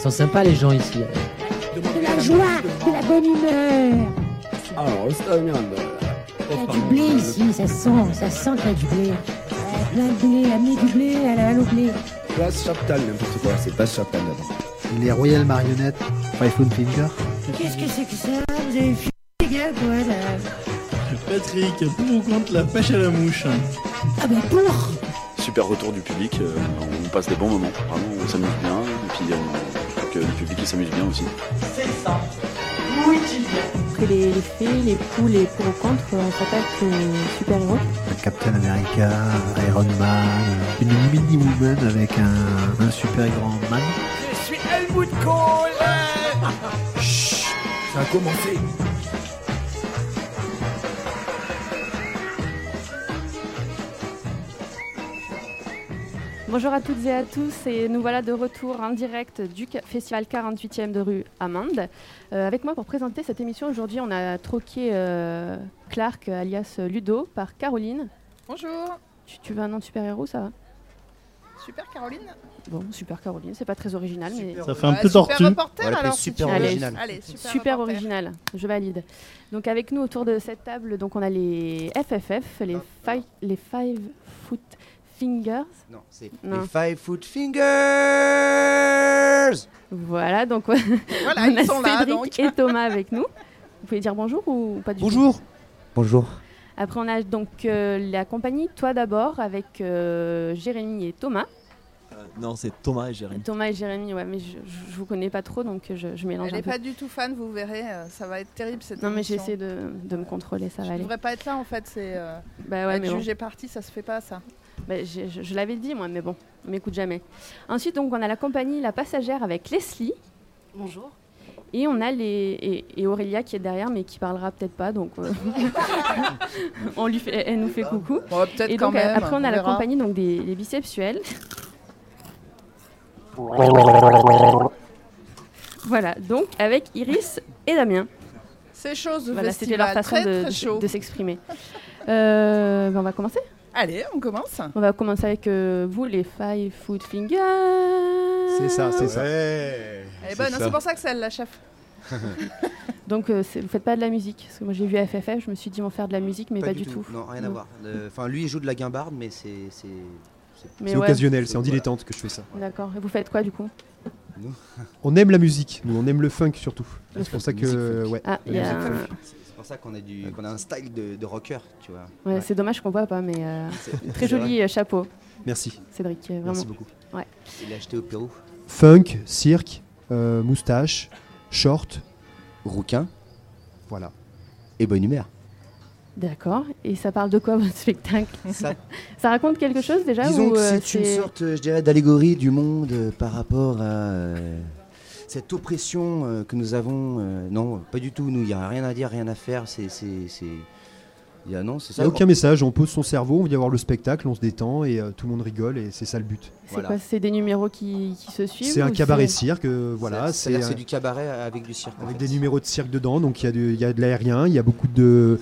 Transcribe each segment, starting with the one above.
sont sympas les gens ici. De la joie, de la bonne humeur. Alors, sta merde. Il y a du blé ici, ça sent qu'il y a du blé. Plein de blé, amenez du blé, allô blé. Place Chaptal, n'importe quoi, c'est Place Chaptal là-bas. Les Royal Marionnettes, Five Foot Finger. Qu'est-ce que c'est que ça? Vous avez fumé les gars quoi là? Patrick, pour ou contre la pêche à la mouche? Ah bah pour. Super retour du public, on passe des bons moments, vraiment on s'amuse bien, et puis je crois que le public il s'amuse bien aussi. C'est ça, oui tu viens. Après les fées, les poules, les pour ou contre, on s'attaque aux super-héros. Captain America, Iron Man, une mini-woman avec un super grand man. Je suis Helmut Kohl. Chut, ça a commencé. Bonjour à toutes et à tous, et nous voilà de retour en direct du festival 48e de rue Amande. Avec moi pour présenter cette émission aujourd'hui, on a troqué Clark alias Ludo par Caroline. Bonjour. Tu veux un nom de super-héros, ça va? Super Caroline. Bon, super Caroline, c'est pas très original, mais... Ça fait un peu tortue. Super reporter alors. Super si original. Allez, super original, je valide. Donc avec nous autour de cette table, donc on a les FFF, les Five Foot Fingers. Non, c'est Non. les Five Foot Fingers. Voilà, donc Voilà, on a ils sont là, Cédric donc. et Thomas avec nous. Vous pouvez dire bonjour ou pas du tout? Bonjour. Bonjour. Après, on a donc la compagnie Toi d'abord avec Jérémy et Thomas. Non, c'est Thomas et Jérémy. Thomas et Jérémy, ouais, mais je vous connais pas trop, donc je mélange Elle un n'est peu. pas du tout fan, vous verrez, ça va être terrible cette Non, mais émission. j'essaie de me contrôler, ça va Je aller. devrais pas être là en fait, c'est Bah ouais, être mais bon. jugé parti, ça se fait pas ça. Bah, je l'avais dit, moi, mais bon, on m'écoute jamais. Ensuite, donc, on a la compagnie La Passagère avec Leslie. Bonjour. Et on a et Aurélia qui est derrière, mais qui parlera peut-être pas, donc elle nous fait coucou. Bon, peut-être Et quand donc même. après, on a la verra. compagnie donc des bisexuels. Voilà, donc avec Iris et Damien. C'est chaud ce Voilà, c'était leur festival, façon très, très chaud. de s'exprimer. On va commencer. Allez, on commence. On va commencer avec vous, les Five Foot Fingers. C'est ça. Elle est bonne, c'est pour ça que c'est elle la chef. Donc vous faites pas de la musique, parce que moi j'ai vu FFF, je me suis dit on va faire de la musique, mais pas du tout. Non, rien à voir. Enfin, lui il joue de la guimbarde, mais c'est C'est occasionnel, c'est en dilettante que je fais ça. D'accord. Et vous faites quoi du coup? On aime la musique, nous on aime le funk surtout. C'est pour ça Musique que funk. ouais. Ah, il y a c'est pour ça qu'on a un style de rocker, tu vois. Ouais, c'est dommage qu'on voit pas, mais très joli chapeau, Merci. Cédric, vraiment. Merci beaucoup. Ouais. Il l'a acheté au Pérou. Funk, cirque, moustache, short, Rouquin voilà. et bonne humeur. D'accord. Et ça parle de quoi votre spectacle? Ça, Ça raconte quelque chose déjà disons ou que c'est une sorte, je dirais, d'allégorie du monde par rapport à cette oppression que nous avons. Non, pas du tout. Nous, il n'y a rien à dire, rien à faire. Il y a Il n'y a aucun message, on pose son cerveau, on vient voir le spectacle, on se détend et tout le monde rigole et c'est ça le but. C'est Voilà. quoi? C'est des numéros qui se suivent? C'est un ou cabaret cirque, voilà. C'est du cabaret avec du cirque. Avec des numéros de cirque dedans, donc il y a de l'aérien, il y a beaucoup de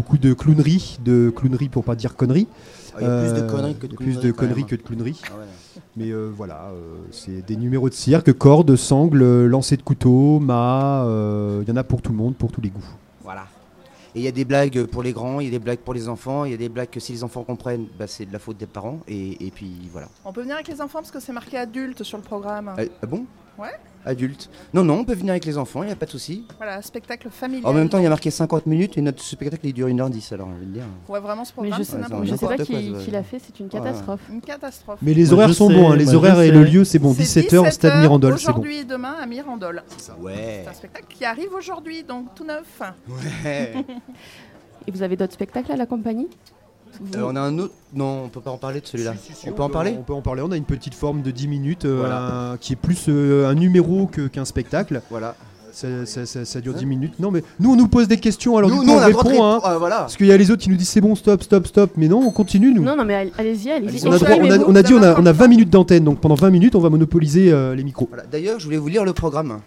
clownerie pour pas dire conneries. Il y a plus de conneries que de plus clowneries. de conneries quand que même. de clowneries. Ah ouais. Mais voilà, c'est des numéros de cirque, cordes, sangles, lancers de couteaux, mâts, il y en a pour tout le monde, pour tous les goûts. Voilà. Et il y a des blagues pour les grands, il y a des blagues pour les enfants, il y a des blagues que si les enfants comprennent, bah, c'est de la faute des parents. Et puis voilà. On peut venir avec les enfants parce que c'est marqué adulte sur le programme. Ah bon? Ouais. Adulte. Non, on peut venir avec les enfants, il n'y a pas de souci. Voilà, spectacle familial. En même temps, il y a marqué 50 minutes et notre spectacle il dure 1h10, alors on va le dire. Ouais, vraiment, ce Mais programme, je c'est sais, n'importe je sais quoi. pas quoi, qui l'a fait, c'est une catastrophe. Une catastrophe. Mais les Moi, horaires je sont sais, bons, hein, les moi, horaires je et sais. le lieu c'est bon, C'est 17h, Stade 17h, Mirandol, c'est bon. Aujourd'hui et demain à Mirandol. Ouais. C'est un spectacle qui arrive aujourd'hui, donc tout neuf. Ouais. Et vous avez d'autres spectacles à la compagnie? On a un autre. Non, on peut pas en parler de celui-là. Si, on peut en parler. On peut en parler, on a une petite forme de 10 minutes Voilà. qui est plus un numéro qu'un spectacle. Voilà. Ça dure 10 minutes. Non mais nous on nous pose des questions alors Nous, du coup on on a le droit de répond hein, voilà. parce qu'il y a les autres qui nous disent c'est bon stop mais non on continue nous. Non, mais allez-y. On a, droit- on a dit on a 20 minutes d'antenne donc pendant 20 minutes on va monopoliser les micros. Voilà. D'ailleurs, je voulais vous lire le programme.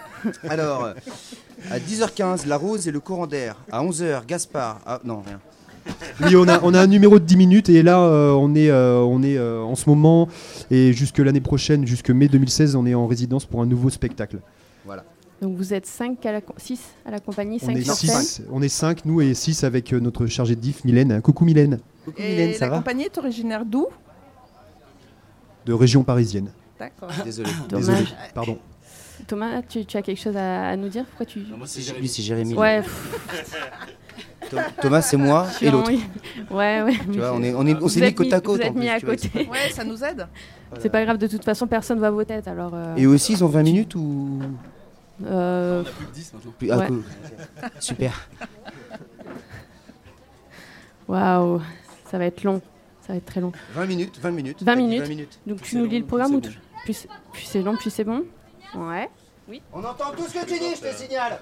Alors, à 10h15, La Rose et le courant d'air. À 11h, Gaspard. Ah non, rien. Oui, on a un numéro de 10 minutes et là on est en ce moment et jusque l'année prochaine, jusque mai 2016, on est en résidence pour un nouveau spectacle. Voilà. Donc vous êtes 6 à la compagnie, 5 On est sur scène. 6, on est 5 nous et 6 avec notre chargée de diff Mylène. Coucou Mylène. Coucou Et Mylène, ça la va? compagnie est originaire d'où? De région parisienne. D'accord. Désolé. Dommage. Désolé, pardon. Thomas, tu as quelque chose à nous dire? Pourquoi tu... Moi, c'est Lui, c'est Jérémy. Ouais, Thomas, c'est moi et l'autre. Ouais. Tu vois, on Vous s'est mis êtes côte à côte. Vous en êtes plus, mis à tu vois. côté. Ouais, ça nous aide. C'est pas grave, de toute façon, personne voit vos têtes. Alors, Et aussi, ils ont 20 minutes ou On a plus que 10 maintenant. Ah, Ouais. cool. Super. waouh, ça va être long. Ça va être très long. 20 minutes. 20 T'as dit minutes. Donc tu nous lis le programme ou plus c'est long, plus c'est bon? Ouais. On entend tout ce que tu dis, je te signale.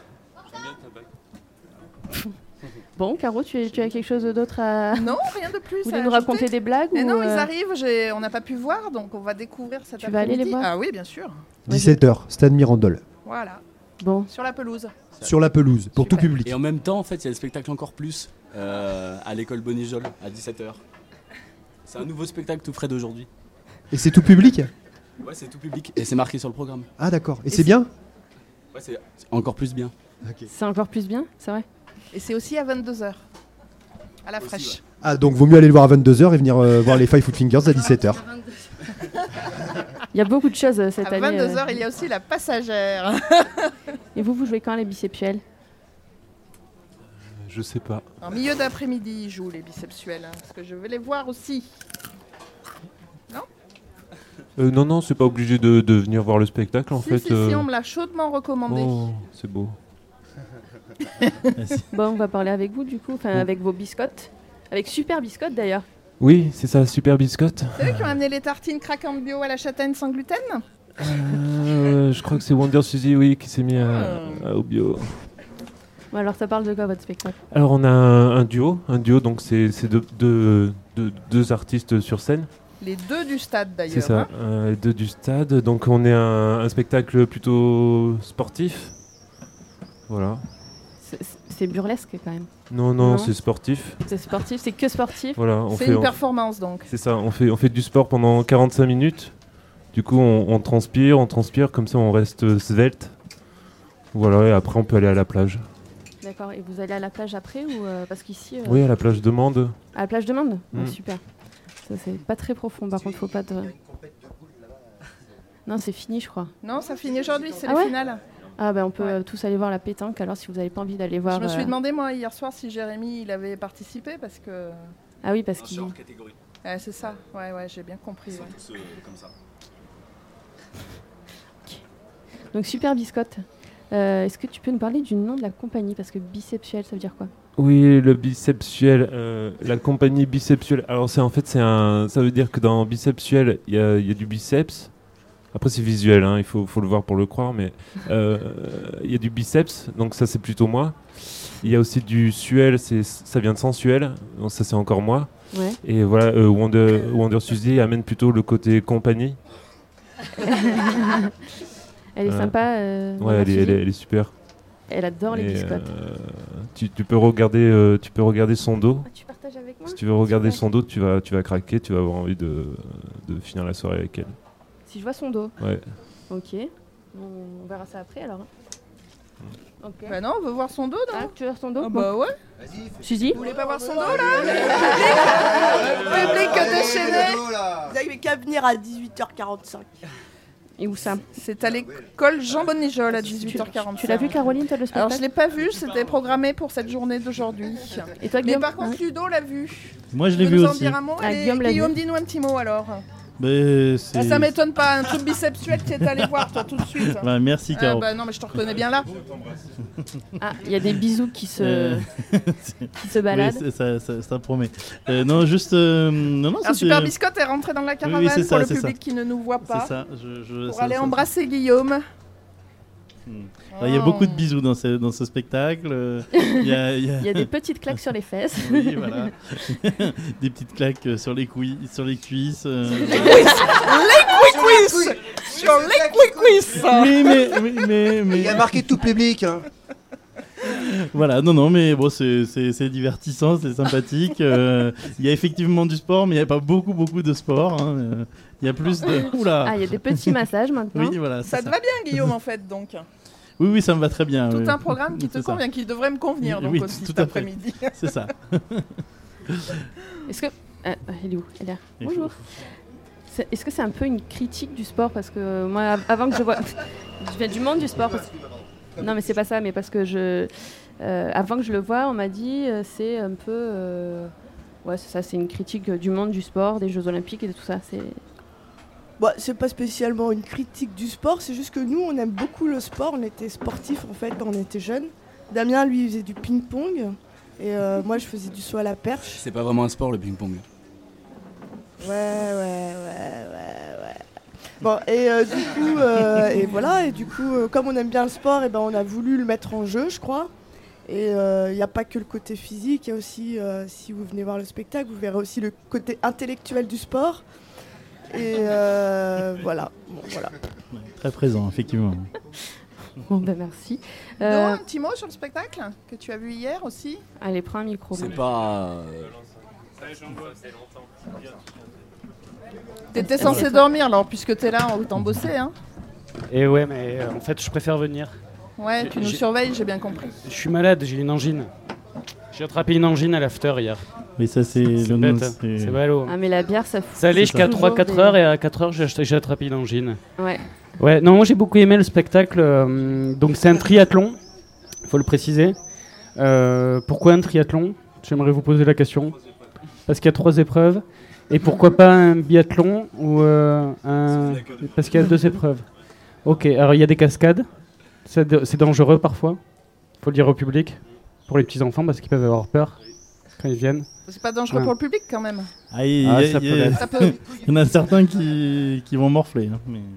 Bon, Caro, tu as quelque chose d'autre à... Non, rien de plus. Vous à voulez nous ajouter. raconter des blagues Mais ou non, ils arrivent, on n'a pas pu voir, donc on va découvrir cet Tu vas aller après-midi. les voir? Ah oui, bien sûr. 17h, Stade Mirandol. Voilà, Bon, sur la pelouse. Sur la pelouse, pour Super. tout public. Et en même temps, en fait, il y a le spectacle Encore Plus à l'école Bonijol à 17h. C'est un nouveau spectacle tout frais d'aujourd'hui. Et c'est tout public? Ouais, c'est tout public et c'est marqué sur le programme. Ah d'accord. Et c'est bien? Ouais, c'est encore plus bien. c'est encore plus bien, c'est vrai? Et c'est aussi à 22h. À la Aussi, fraîche. ouais. Ah donc vaut mieux aller le voir à 22h et venir voir les Five Foot Fingers à 17h. Il y a beaucoup de choses cette À année. 22h, il y a aussi la passagère. Et vous jouez quand les biceptuels? Je sais pas. En milieu d'après-midi, ils jouent les biceptuels, hein, parce que je vais les voir aussi. Non, c'est pas obligé de venir voir le spectacle en Si, fait. si, on me l'a chaudement recommandé. Oh, c'est beau. Bon, on va parler avec vous du coup, enfin avec vos biscottes. Avec Super Biscotte d'ailleurs. Oui, c'est ça, Super Biscotte. C'est eux qui ont amené les tartines craquantes bio à la châtaigne sans gluten? Je crois que c'est Wonder Suzy, oui, qui s'est mis au bio. Bon, alors ça parle de quoi votre spectacle? Alors on a un duo, donc c'est deux artistes sur scène. Les deux du stade d'ailleurs. C'est ça, hein. les deux du stade. Donc on est un spectacle plutôt sportif. Voilà. C'est burlesque quand même. Non, c'est sportif. C'est sportif, c'est que sportif. Voilà, C'est une performance donc. C'est ça, on fait du sport pendant 45 minutes. Du coup, on transpire, comme ça on reste svelte. Voilà, et après on peut aller à la plage. D'accord, et vous allez à la plage après ou parce qu'ici... Oui, à la plage de Mende. À la plage de Mende? Mm. Super. Ça c'est pas très profond, par contre faut pas de... Non, c'est fini je crois. Non, ça finit aujourd'hui, c'est Ah le ouais final. Ah ben on peut tous aller voir la pétanque alors si vous n'avez pas envie d'aller voir... Je me suis demandé moi hier soir si Jérémy il avait participé parce que... Ah oui, parce qu'il... catégorie. C'est ça, ouais, j'ai bien compris. Ils Ouais. sont tous comme ça. Donc Super Biscotte. Est-ce que tu peux nous parler du nom de la compagnie? Parce que biceptuel, ça veut dire quoi? Oui, le biceptuel, la compagnie biceptuelle. Alors ça veut dire que dans biceptuel, il y a du biceps. Après c'est visuel, hein, il faut le voir pour le croire, mais il y a du biceps, donc ça c'est plutôt moi. Il y a aussi du suel, ça vient de sensuel, donc ça c'est encore moi. Ouais. Et voilà, Wonder Suzy amène plutôt le côté compagnie. Elle est sympa. Ouais, elle est super. Elle adore les biscottes. Tu peux regarder son dos. Ah, tu partages avec moi? Si tu veux regarder son dos, tu vas craquer, tu vas avoir envie de finir la soirée avec elle. Si je vois son dos. Ouais. Ok. On verra ça après alors. Ok. Bah non, on veut voir son dos, non? Ah, tu veux voir son dos? Ah bah ouais. Suzy? Vous voulez pas voir son dos là? Le public déchaîné. Vous n'avez qu'à venir à 18h45. Et où ça? C'est à l'école Jean Bonijol à 18h45. Tu l'as vu Caroline, toi, le spectacle? Alors je l'ai pas vu, c'était programmé pour cette journée d'aujourd'hui. Et toi, Mais Guillaume? par contre Ludo l'a vu. Moi je Tu l'ai veux vu nous en aussi. dire un mot? Ah, Allez, Guillaume l'a Guillaume, vu. dis-nous un petit mot alors. Mais c'est... Ah, ça m'étonne pas, un truc biceptuel tu es allé voir toi tout de suite. Bah, merci Caro. Bah non mais je te reconnais bien là. Ah, il y a des bisous qui se baladent. Oui, ça promet. Non, juste... non, Un c'était- super biscotte est rentré dans la caravane Oui, c'est ça, pour le c'est public ça. qui ne nous voit pas. C'est ça. Pour ça- aller ça- embrasser Guillaume. Il y a beaucoup de bisous dans ce spectacle. Il y a... Il y a des petites claques sur les fesses. Oui, voilà. Des petites claques sur les cuisses. Les cuisses sur les cuisses. Oui, mais... Il y a marqué tout public. Hein. Voilà, non, mais bon, c'est divertissant, c'est sympathique. Il y a effectivement du sport, mais il n'y a pas beaucoup de sport. Hein. Il y a plus de... Oula. Ah, il y a des petits massages maintenant. Oui, voilà. Ça te va bien, Guillaume, en fait, donc. Oui, ça me va très bien. Tout un programme qui te convient, qui devrait me convenir, donc, aussi, cet après-midi. C'est ça. Est-ce que... elle est où? Elle est là. Bonjour. Est-ce que c'est un peu une critique du sport? Parce que moi, avant que je vois... je viens du monde du sport. Non, mais c'est pas ça, mais parce que avant que je le voie, on m'a dit c'est un peu... ouais, c'est ça, c'est une critique du monde du sport, des Jeux Olympiques et de tout ça. Bah, c'est pas spécialement une critique du sport, c'est juste que nous, on aime beaucoup le sport. On était sportifs, en fait, quand on était jeunes. Damien, lui, il faisait du ping-pong. Et moi, je faisais du saut à la perche. C'est pas vraiment un sport, le ping-pong. Ouais. Bon, et du coup, et voilà, et du coup, comme on aime bien le sport, et ben on a voulu le mettre en jeu, je crois. Et il n'y a pas que le côté physique, il y a aussi, si vous venez voir le spectacle, vous verrez aussi le côté intellectuel du sport. Et voilà. Bon, voilà. Très présent, effectivement. Bon, ben merci. Un petit mot sur le spectacle que tu as vu hier aussi. Allez, prends un micro. C'est pas... T'étais censé dormir alors, puisque t'es là, autant bosser, hein. Et ouais, mais en fait, je préfère venir. Ouais, tu nous surveilles, j'ai bien compris. Je suis malade, j'ai une angine. J'ai attrapé une angine à l'after hier. Mais ça, c'est bête, c'est ballot. Ah, mais la bière, ça fout. Ça allait jusqu'à 3-4 heures et à 4 heures, j'ai attrapé une angine. Ouais. Ouais, non, moi j'ai beaucoup aimé le spectacle. Donc c'est un triathlon, il faut le préciser. Pourquoi un triathlon? J'aimerais vous poser la question. Parce qu'il y a 3 épreuves. Et pourquoi pas un biathlon ou parce qu'il y a 2 épreuves. Ok, alors il y a des cascades. C'est dangereux parfois. Il faut le dire au public. Pour les petits enfants parce qu'ils peuvent avoir peur quand ils viennent. C'est pas dangereux pour le public quand même. Ça peut. Il y en a certains qui vont morfler. Hein, mais...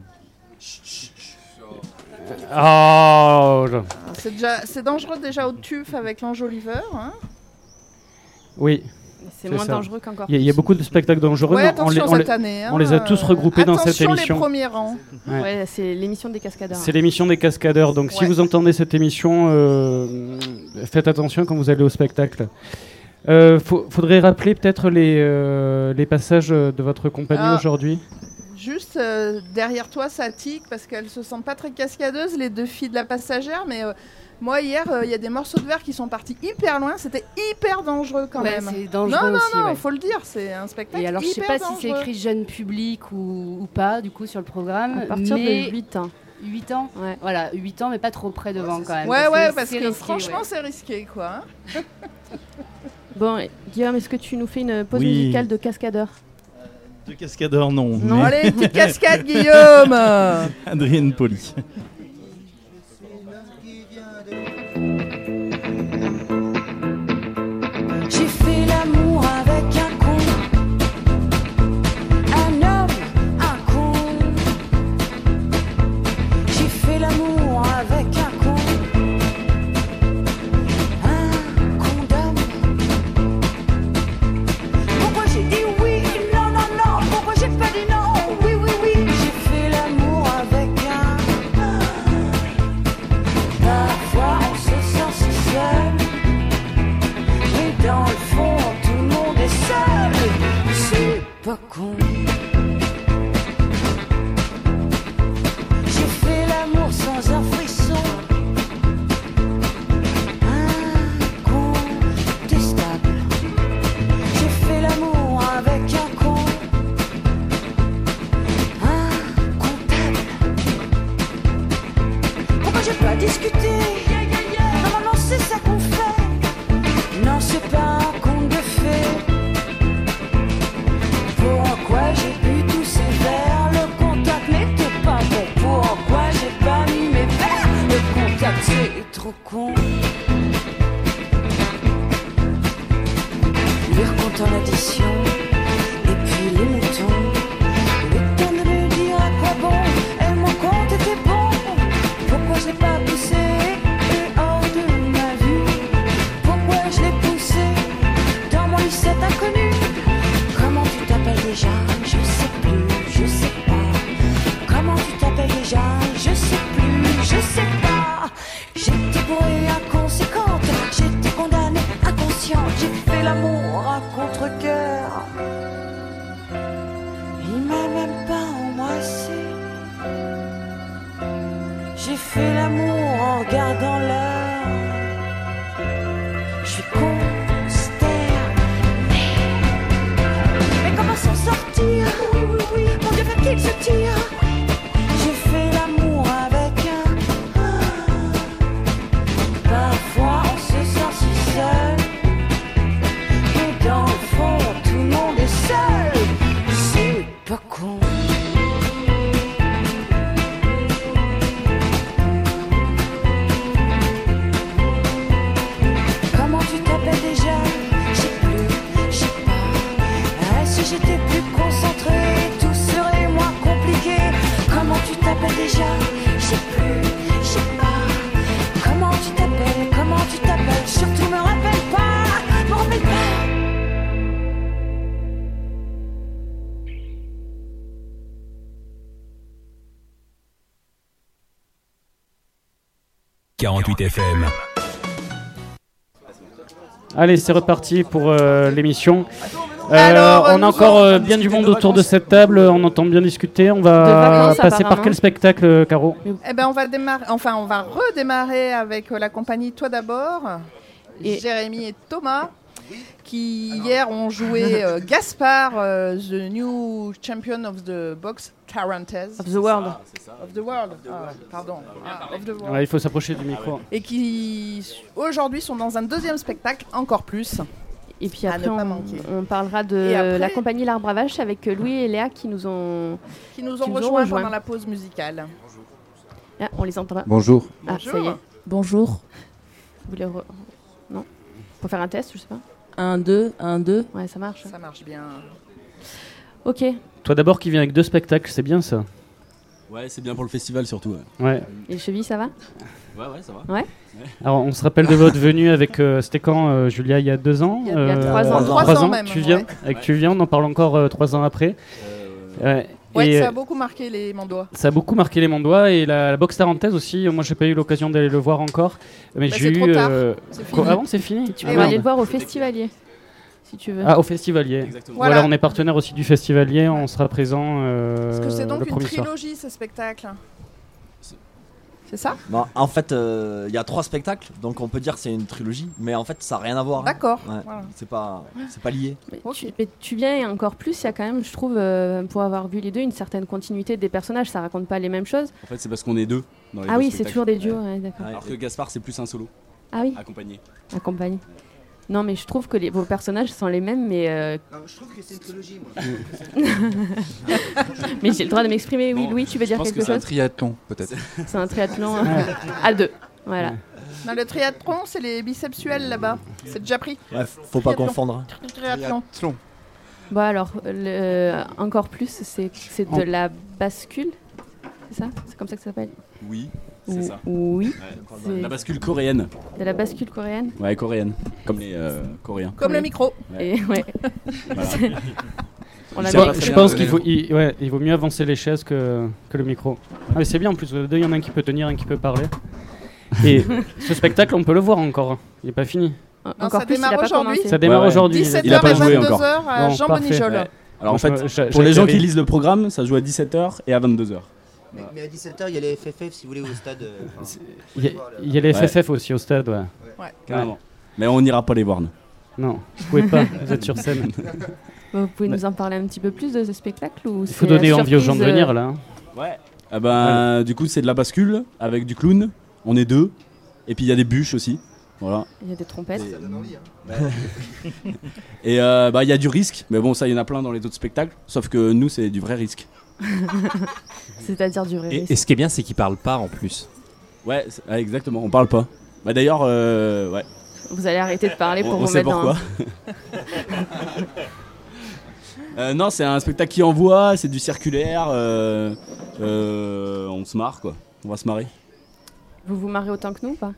C'est dangereux déjà au TUF avec l'enjoliveur. Hein. Oui. C'est moins dangereux qu'encore. Il y a beaucoup de spectacles dangereux. Ouais, attention cette année. On les a tous regroupés dans cette émission. Attention les premiers rangs. Ouais, c'est l'émission des cascadeurs. C'est l'émission des cascadeurs. Donc si vous entendez cette émission, faites attention quand vous allez au spectacle. Faudrait rappeler peut-être les passages de votre compagnie aujourd'hui. Juste derrière toi, ça tique parce qu'elles se sentent pas très cascadeuses, les 2 filles de la passagère, mais moi hier, il y a des morceaux de verre qui sont partis hyper loin, c'était hyper dangereux quand même. C'est dangereux aussi. Non, faut le dire, c'est un spectacle. Et alors, hyper je sais pas dangereux. si c'est écrit jeune public ou pas, du coup, sur le programme. À partir de 8 ans. 8 ans, ouais. Voilà, 8 ans, mais pas trop près devant quand même. Ouais, parce que risqué, franchement, c'est risqué, quoi. Bon, Guillaume, est-ce que tu nous fais une pause musicale de cascadeur? De cascadeur, non. Non, allez, petite cascade, Guillaume. Adrienne Poli. J'ai fait l'amour avec un con, un homme, un con. J'ai fait l'amour avec un con, d'homme. Pourquoi j'ai dit oui, non, pourquoi j'ai pas dit non, oui, j'ai fait l'amour avec un. Parfois on se sent si seul. Dans le fond, tout le monde est seul. Je suis pas con. J'ai fait l'amour sans un frisson. Incontestable. J'ai fait l'amour avec un con. Incontable. Pourquoi j'ai pas discuté? Normalement c'est ça qu'on fait. Non, c'est pas un conte de fées. Pourquoi j'ai bu tous ces verres? Le contact n'était pas bon. Pourquoi j'ai pas mis mes verres? Le contact c'est trop con. Les recomptes en addition. Et puis les moutons. Le temps de lui dire à quoi bon. Et mon compte était bon. Pourquoi j'ai pas poussé? C'est inconnu. Comment tu t'appelles déjà? Je sais plus, je sais pas. Comment tu t'appelles déjà? Je sais plus, je sais pas. J'étais bourrée inconséquente. j'ai fait l'amour à contre-cœur. Il m'a même pas embrassé. J'ai fait l'amour en regardant l'heure. Je suis consternée. Mais comment s'en sortir? Mon Dieu, fait-il se tire? J'ai fait l'amour avec un. Parfois on se sent si seul. Mais dans le fond, tout le monde est seul. C'est pas con. Comment tu t'appelles déjà? Je sais plus, je sais pas. Si j'étais plus concentrée, tout serait moins compliqué. Comment tu t'appelles déjà? Je sais plus, je sais pas. Comment tu t'appelles? Comment tu t'appelles? Surtout me rappelle pas, me rappelle pas. 48 FM. Allez, c'est reparti pour l'émission. Alors, on a nous encore bien du monde autour de cette table, on entend bien discuter. On va vacances, passer par apparemment. quel spectacle, Caro? Eh ben, on va redémarrer avec la compagnie Toi d'abord, et Jérémy et Thomas, qui hier ont joué Gaspard, the new champion of the box Tarentes. Of the world. Of the world. Ah, pardon. Ah, of the world. Ouais, il faut s'approcher du micro. Et qui aujourd'hui sont dans un deuxième spectacle encore plus. Et puis à après, ne pas manquer. on parlera de Et après- la compagnie L'Arbre à Vache avec Louis et Léa qui nous ont rejoints pendant la pause musicale. Ah, on les entend. Bonjour. Ah, ça y est. Bonjour. Vous voulez non? Pour faire un test, je sais pas. 1, 2, 1, 2. Ouais, ça marche. Ça marche bien. Ok. Toi d'abord qui viens avec 2 spectacles, c'est bien ça? Ouais, c'est bien pour le festival surtout. Ouais. Et les chevilles, ça va? Ouais, ça va. Ouais. Alors on se rappelle de votre venue avec, c'était quand Julia, il y a 2 ans? Il y a 3 ans. 3 ans même, tu viens, ouais. avec Tu viens, on en parle encore 3 ans après. Ouais, Et, ça a beaucoup marqué les Mandois. ça a beaucoup marqué les Mondois et la boxe tarentaise aussi. Moi, j'ai pas eu l'occasion d'aller le voir encore, mais Bah, j'ai c'est eu. trop tard. C'est fini. Ah bon, c'est fini. Tu Ah, peux merde. aller le voir au Festivalier, si tu veux. Ah, au Festivalier. Exactement. Voilà. Voilà. On est partenaire aussi du Festivalier. On sera présent Parce que c'est donc le une premier soir. trilogie, ce spectacle. C'est ça? Non, en fait, il y a 3 spectacles, donc on peut dire que c'est une trilogie, mais en fait, ça n'a rien à voir. hein. D'accord. Ouais, Voilà. c'est pas lié. Mais tu viens et encore plus, il y a quand même, je trouve, pour avoir vu les deux, une certaine continuité des personnages. Ça raconte pas les mêmes choses. En fait, c'est parce qu'on est deux dans les Ah deux oui, c'est spectacles. toujours des duos, ouais, d'accord. Alors que Gaspard, c'est plus un solo. Ah oui. Accompagné. Accompagné. Non, mais je trouve que vos personnages sont les mêmes, mais. Non, je trouve que c'est une trilogie, moi. Mais j'ai le droit de m'exprimer. Oui, Bon, Louis, tu veux je dire pense quelque que c'est un chose? triathlon, peut-être. C'est un triathlon à 2. Voilà. Dans le triathlon, c'est les bicepsuels là-bas. C'est déjà pris. Ouais, faut pas Triathlon. confondre. Triathlon. Bon, alors, encore plus, c'est de la bascule. C'est ça? C'est comme ça que ça s'appelle? Oui, c'est ça. Oui. Ouais. C'est La bascule coréenne. de la bascule coréenne. Ouais, coréenne. Comme les Coréens. Comme le micro. Et ouais. Voilà. On l'a Tiens, bien- Je pense qu'il faut, il vaut mieux avancer les chaises que le micro. Ah, mais c'est bien en plus, deux, il y en a un qui peut tenir, un qui peut parler. Et ce spectacle, on peut le voir encore. Il n'est pas fini. Encore ça plus, démarre il a pas aujourd'hui. commencé. Ça démarre aujourd'hui. 17h Il a pas et joué 22h encore. à Bon, Jean parfait. Bonichol. Ouais. Alors en Moi, fait, je- pour les gens qui j'avais- lisent le programme, ça joue à 17h et à 22h. Mais à 17h, il y a les FFF si vous voulez au stade. Il y a les FFF aussi au stade, ouais. Ouais. Carrément. Mais on n'ira pas les voir, nous. Non, vous pouvez pas, vous êtes sur scène. Vous pouvez nous en parler un petit peu plus de ce spectacle ou Il faut donner envie aux gens de venir là. hein. Ouais. Ah ben, du coup, c'est de la bascule avec du clown. On est 2. Et puis il y a des bûches aussi. Voilà. Il y a des trompettes. Et il y a du risque. Mais bon, ça, il y en a plein dans les autres spectacles. Sauf que nous, c'est du vrai risque. C'est-à-dire du vrai risque. Et ce qui est bien, c'est qu'ils parlent pas en plus. Ouais, exactement. On parle pas. Bah d'ailleurs, ouais. Vous allez arrêter de parler pour On vous sait mettre dans... pourquoi. Non, c'est un spectacle qui envoie, c'est du circulaire. On se marre, quoi. On va se marrer. Vous vous marrez autant que nous ou pas?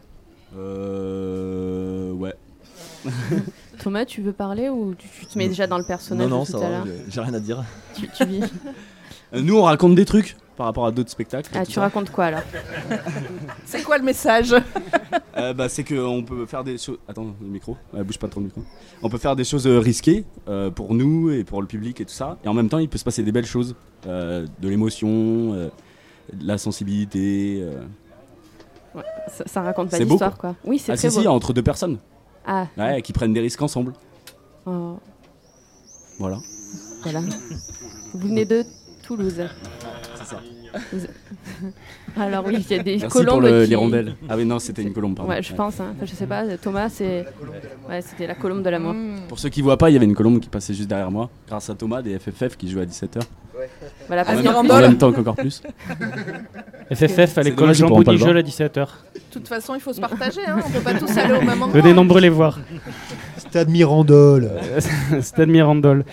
Ouais. Thomas, tu veux parler ou tu te mets déjà dans le personnage Non, de tout ça à va, l'heure? j'ai rien à dire. Tu vis. Nous, on raconte des trucs. par rapport à d'autres spectacles. et Ah, tout tu ça. racontes quoi alors? C'est quoi le message? C'est qu'on peut faire des choses. Attends, le micro. Bouge pas trop le micro. On peut faire des choses risquées pour nous et pour le public et tout ça. Et en même temps, il peut se passer des belles choses. De l'émotion, de la sensibilité. Ouais, ça raconte pas C'est beau, l'histoire quoi. quoi. Oui, c'est Ah, très si, beau. entre deux personnes. Ah. Ouais, qui prennent des risques ensemble. Oh, Voilà. voilà. Vous venez de Toulouse. C'est ça. Alors oui, il y a des Merci colombes pour qui... l'hirondelle. Ah oui, non, c'était une colombe, pardon. Ouais, je pense. Hein. Enfin, je sais pas. Thomas, c'est... Ouais, c'était la colombe de l'amour. Pour ceux qui voient pas, il y avait une colombe qui passait juste derrière moi, grâce à Thomas des FFF qui joue à 17h. Voilà, en même temps qu'encore plus. FFF à C'est l'école dommage, ils Jean pourront pas le Bonijol voir. à 17h. De toute façon, il faut se partager, hein. On peut pas tous aller au même endroit. Venez nombreux les voir. Stade Mirandol. Stade Mirandol.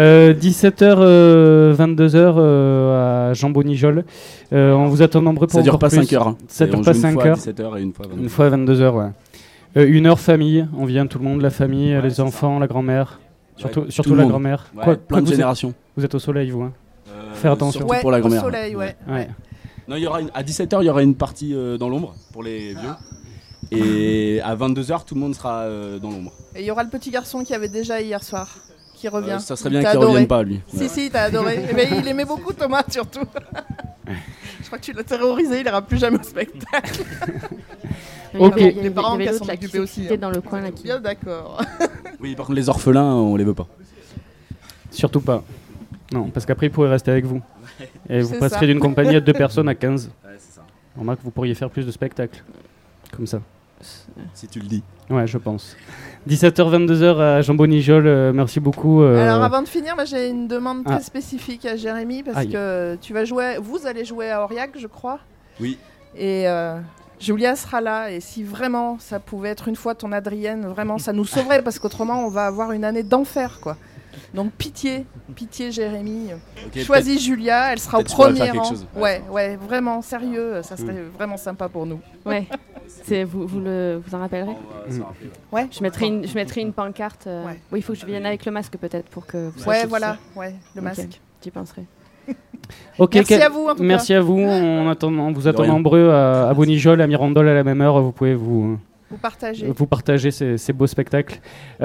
17h, 22h à Jean Bonijol. On vous attend nombreux pour Ça dure encore pas plus. 5 heures. Hein. Ça Et dure on pas joue 5 une fois à heures. 17h et une fois à 22h. Une fois à 22h, ouais. 1 heure famille. On vient tout le monde, la famille, les enfants, la grand-mère. Surtout, Ouais, surtout tout le la monde. grand-mère. Ouais, plein de vous êtes- générations. Vous êtes au soleil, vous. Faire attention. Surtout pour la grand-mère. Au soleil, ouais. Ouais. Non, il y aura à 17h, il y aura une partie dans l'ombre pour les vieux. Et à 22h, tout le monde sera dans l'ombre. Et il y aura le petit garçon qui avait déjà hier soir, qui revient. Ça serait Il bien t'a qu'il adoré. revienne pas, lui. Si, Ouais. si, t'as adoré. Eh ben, il aimait beaucoup Thomas, surtout. Je crois que tu l'as terrorisé, il n'ira plus jamais au spectacle. Ok. Il y avait Les parents qui l'autre s'en là qui occupaient aussi. s'excitait dans le coin là qui... Bien d'accord. Oui, par contre, les orphelins, on les veut pas. Surtout pas. Non, parce qu'après, ils pourraient rester avec vous. Et vous C'est passerez ça. d'une compagnie à 2 personnes à 15. Ouais, c'est ça. Remarque, vous pourriez faire plus de spectacles. Comme ça. Si tu le dis. Ouais, je pense. 17h, 22h à Jean Bonijol. Merci beaucoup. Alors avant de finir, moi, j'ai une demande très Ah. spécifique à Jérémy parce Aïe. que vous allez jouer à Aurillac, je crois. Oui. Et Julia sera là. Et si vraiment ça pouvait être une fois ton Adrienne, vraiment ça nous sauverait parce qu'autrement on va avoir une année d'enfer, quoi. Donc pitié, pitié Jérémy. Ok, Choisis Julia, elle sera au peut-être tu pourrais premier faire quelque rang. chose. Ouais, ouais, vraiment sérieux, ça serait vraiment sympa pour nous. Ouais. Vous en rappellerez? Ouais. Je mettrai une pancarte. Oui, il faut que je vienne avec le masque peut-être pour que vous Ouais, sachiez voilà, qui ouais, le Ok, masque. j'y penserai. Ok, Merci à vous, en tout cas. Merci à vous. On vous De attend rien. nombreux à Bonijol, à Mirandol à la même heure. Vous pouvez vous partager ces beaux spectacles.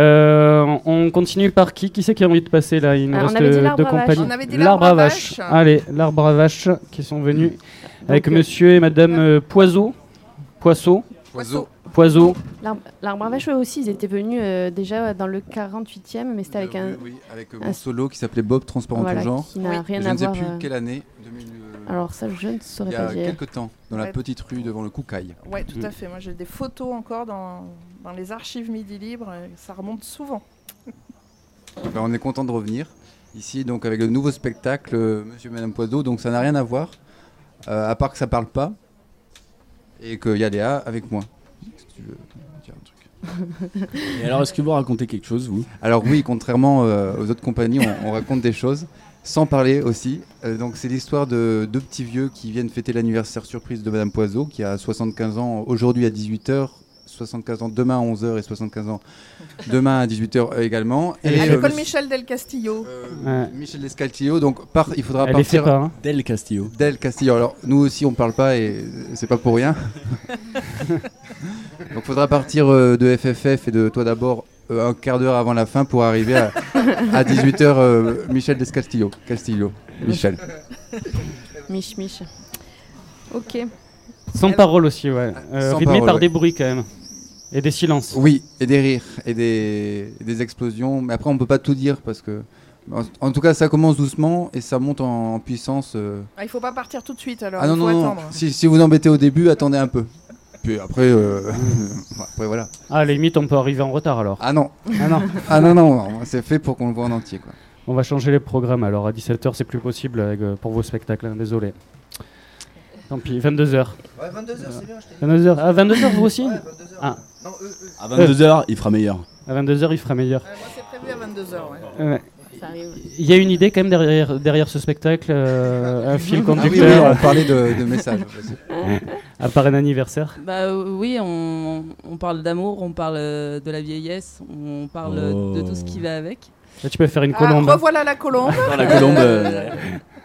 On continue par qui? Qui c'est qui a envie de passer là? Il nous On reste avait dit deux l'Arbre à Vache. compagnies. On avait dit L'Arbre à Vache. Vache. Allez, l'Arbre à Vache qui sont venus avec Donc, monsieur et madame Poiseau. Poisseau. L'Arbre à Vache, eux aussi, ils étaient venus déjà dans le 48e, mais c'était avec un. Oui, avec mon solo qui s'appelait Bob Transparent Voilà, tout genre. qui n'a rien je à ne sais voir, plus quelle année. Alors ça, je ne saurais Il y pas a dire. quelques temps, dans la Ouais. petite rue devant le Koukaï. Ouais, tout à fait. Moi, j'ai des photos encore dans les archives Midi Libre. Et ça remonte souvent. Ben, on est content de revenir ici donc avec le nouveau spectacle Monsieur et Madame Poiseau. Donc ça n'a rien à voir, à part que ça parle pas et qu'il y a Léa avec moi. Si tu veux dire un truc. Et alors, est-ce que vous racontez quelque chose, vous? Alors oui, contrairement aux autres compagnies, on raconte des choses sans parler aussi. Donc c'est l'histoire de deux petits vieux qui viennent fêter l'anniversaire surprise de Madame Poiseau qui a 75 ans aujourd'hui à 18h. 75 ans demain à 11h et 75 ans demain à 18h également. À l'école Michel Del Castillo. Michel Del Castillo, donc il faudra Elle partir. les fait pas, hein. Del Castillo. Del Castillo. Alors nous aussi on parle pas et c'est pas pour rien. Donc faudra partir de FFF et de Toi d'abord un quart d'heure avant la fin pour arriver à 18h Michel Del Castillo. Michel. Mich. Ok. Sans parole aussi, ouais. Sans Rythmé parole, par ouais. des bruits quand même. Et des silences. Oui, et des rires et des explosions. Mais après on peut pas tout dire parce que en tout cas ça commence doucement et ça monte en puissance. Ah, il faut pas partir tout de suite alors. Ah non il faut non, attendre. Si vous embêtez au début, attendez un peu. Puis après, après voilà. Ah, à la limite, on peut arriver en retard alors. Ah non. Ah non. Ah non, c'est fait pour qu'on le voit en entier quoi. On va changer les programmes alors. À 17h, c'est plus possible pour vos spectacles. Hein, désolé. Tant pis, 22h. Ouais, 22h, c'est bien. 22h. Ah, 22h vous aussi? Ah. Non, À 22h, il fera meilleur. À 22h, il fera meilleur. Moi, c'est prévu à 22h. Ouais. Ouais. Ça arrive. Il y a une idée quand même derrière ce spectacle, un fil conducteur. Ah oui, on parlait de messages. À part un anniversaire. Bah oui, on parle d'amour, on parle de la vieillesse, on parle de tout ce qui va avec. Là, tu peux faire une colombe. Revoilà la colombe. La colombe.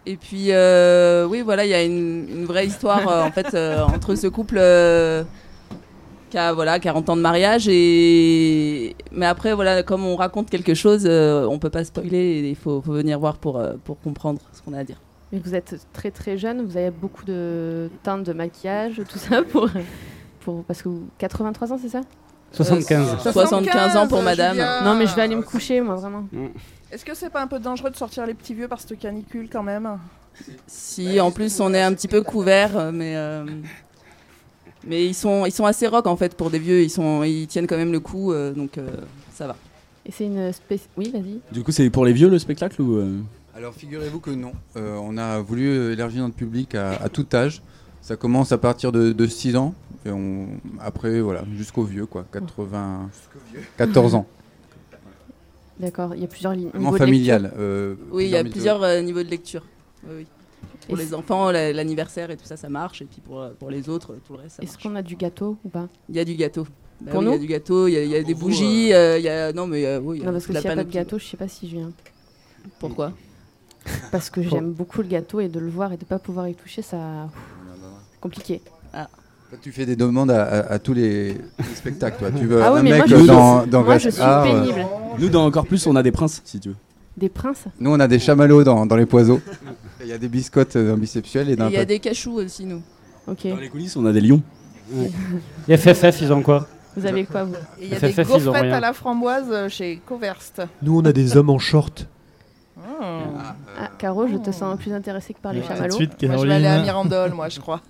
Et puis, oui, voilà, il y a une vraie histoire en fait entre ce couple qui a 40 ans de mariage. Mais après, voilà, comme on raconte quelque chose, on peut pas spoiler. Et il faut venir voir pour comprendre ce qu'on a à dire. Mais vous êtes très très jeune, vous avez beaucoup de teintes de maquillage, tout ça pour parce que 83 ans, c'est ça 75. 75 ans pour madame. Julia. Non, mais je vais aller me coucher, moi, vraiment. Est-ce que c'est pas un peu dangereux de sortir les petits vieux par cette canicule quand même? Si, en plus, on est un petit peu couverts, mais ils sont assez rock en fait pour des vieux. Ils tiennent quand même le coup, donc ça va. Et c'est une Oui, vas-y. Du coup, c'est pour les vieux le spectacle ou Alors figurez-vous que non. On a voulu élargir notre public à tout âge. Ça commence à partir de 6 ans. Et après, voilà, jusqu'au vieux, quoi. 14 ans. D'accord, il y a plusieurs lignes. Vraiment familial. Oui, il y a plusieurs niveaux de lecture. Oui. Pour les enfants, l'anniversaire et tout ça, ça marche. Et puis pour les autres, tout le reste, ça marche. Est-ce qu'on a du gâteau ou pas? Il y a du gâteau. Pour nous, il y a du gâteau, il y a des bougies. Non, parce que s'il n'y a pas de gâteau, je sais pas si je viens. Pourquoi? Parce que j'aime beaucoup le gâteau et de le voir et de pas pouvoir y toucher, ça... compliqué. Ah. Toi, tu fais des demandes à tous les spectacles, toi. Tu veux oui, un mais mec dans moi, je suis pénible. Nous, dans Encore Plus, on a des princes, si tu veux. Des princes? Nous, on a des chamallows dans les poiseaux. Il y a des biscottes dans Bisexuel. Et il y a des cachous aussi, nous. Ok. Dans les coulisses, on a des lions. Et FFF, ils ont quoi? Vous avez quoi, vous? Il y a des gaufrettes à la framboise chez Coverst. Nous, on a des hommes en short. Ah, Caro, je te sens plus intéressée que par les chamallows. Moi, je vais aller à Mirandole, moi, je crois.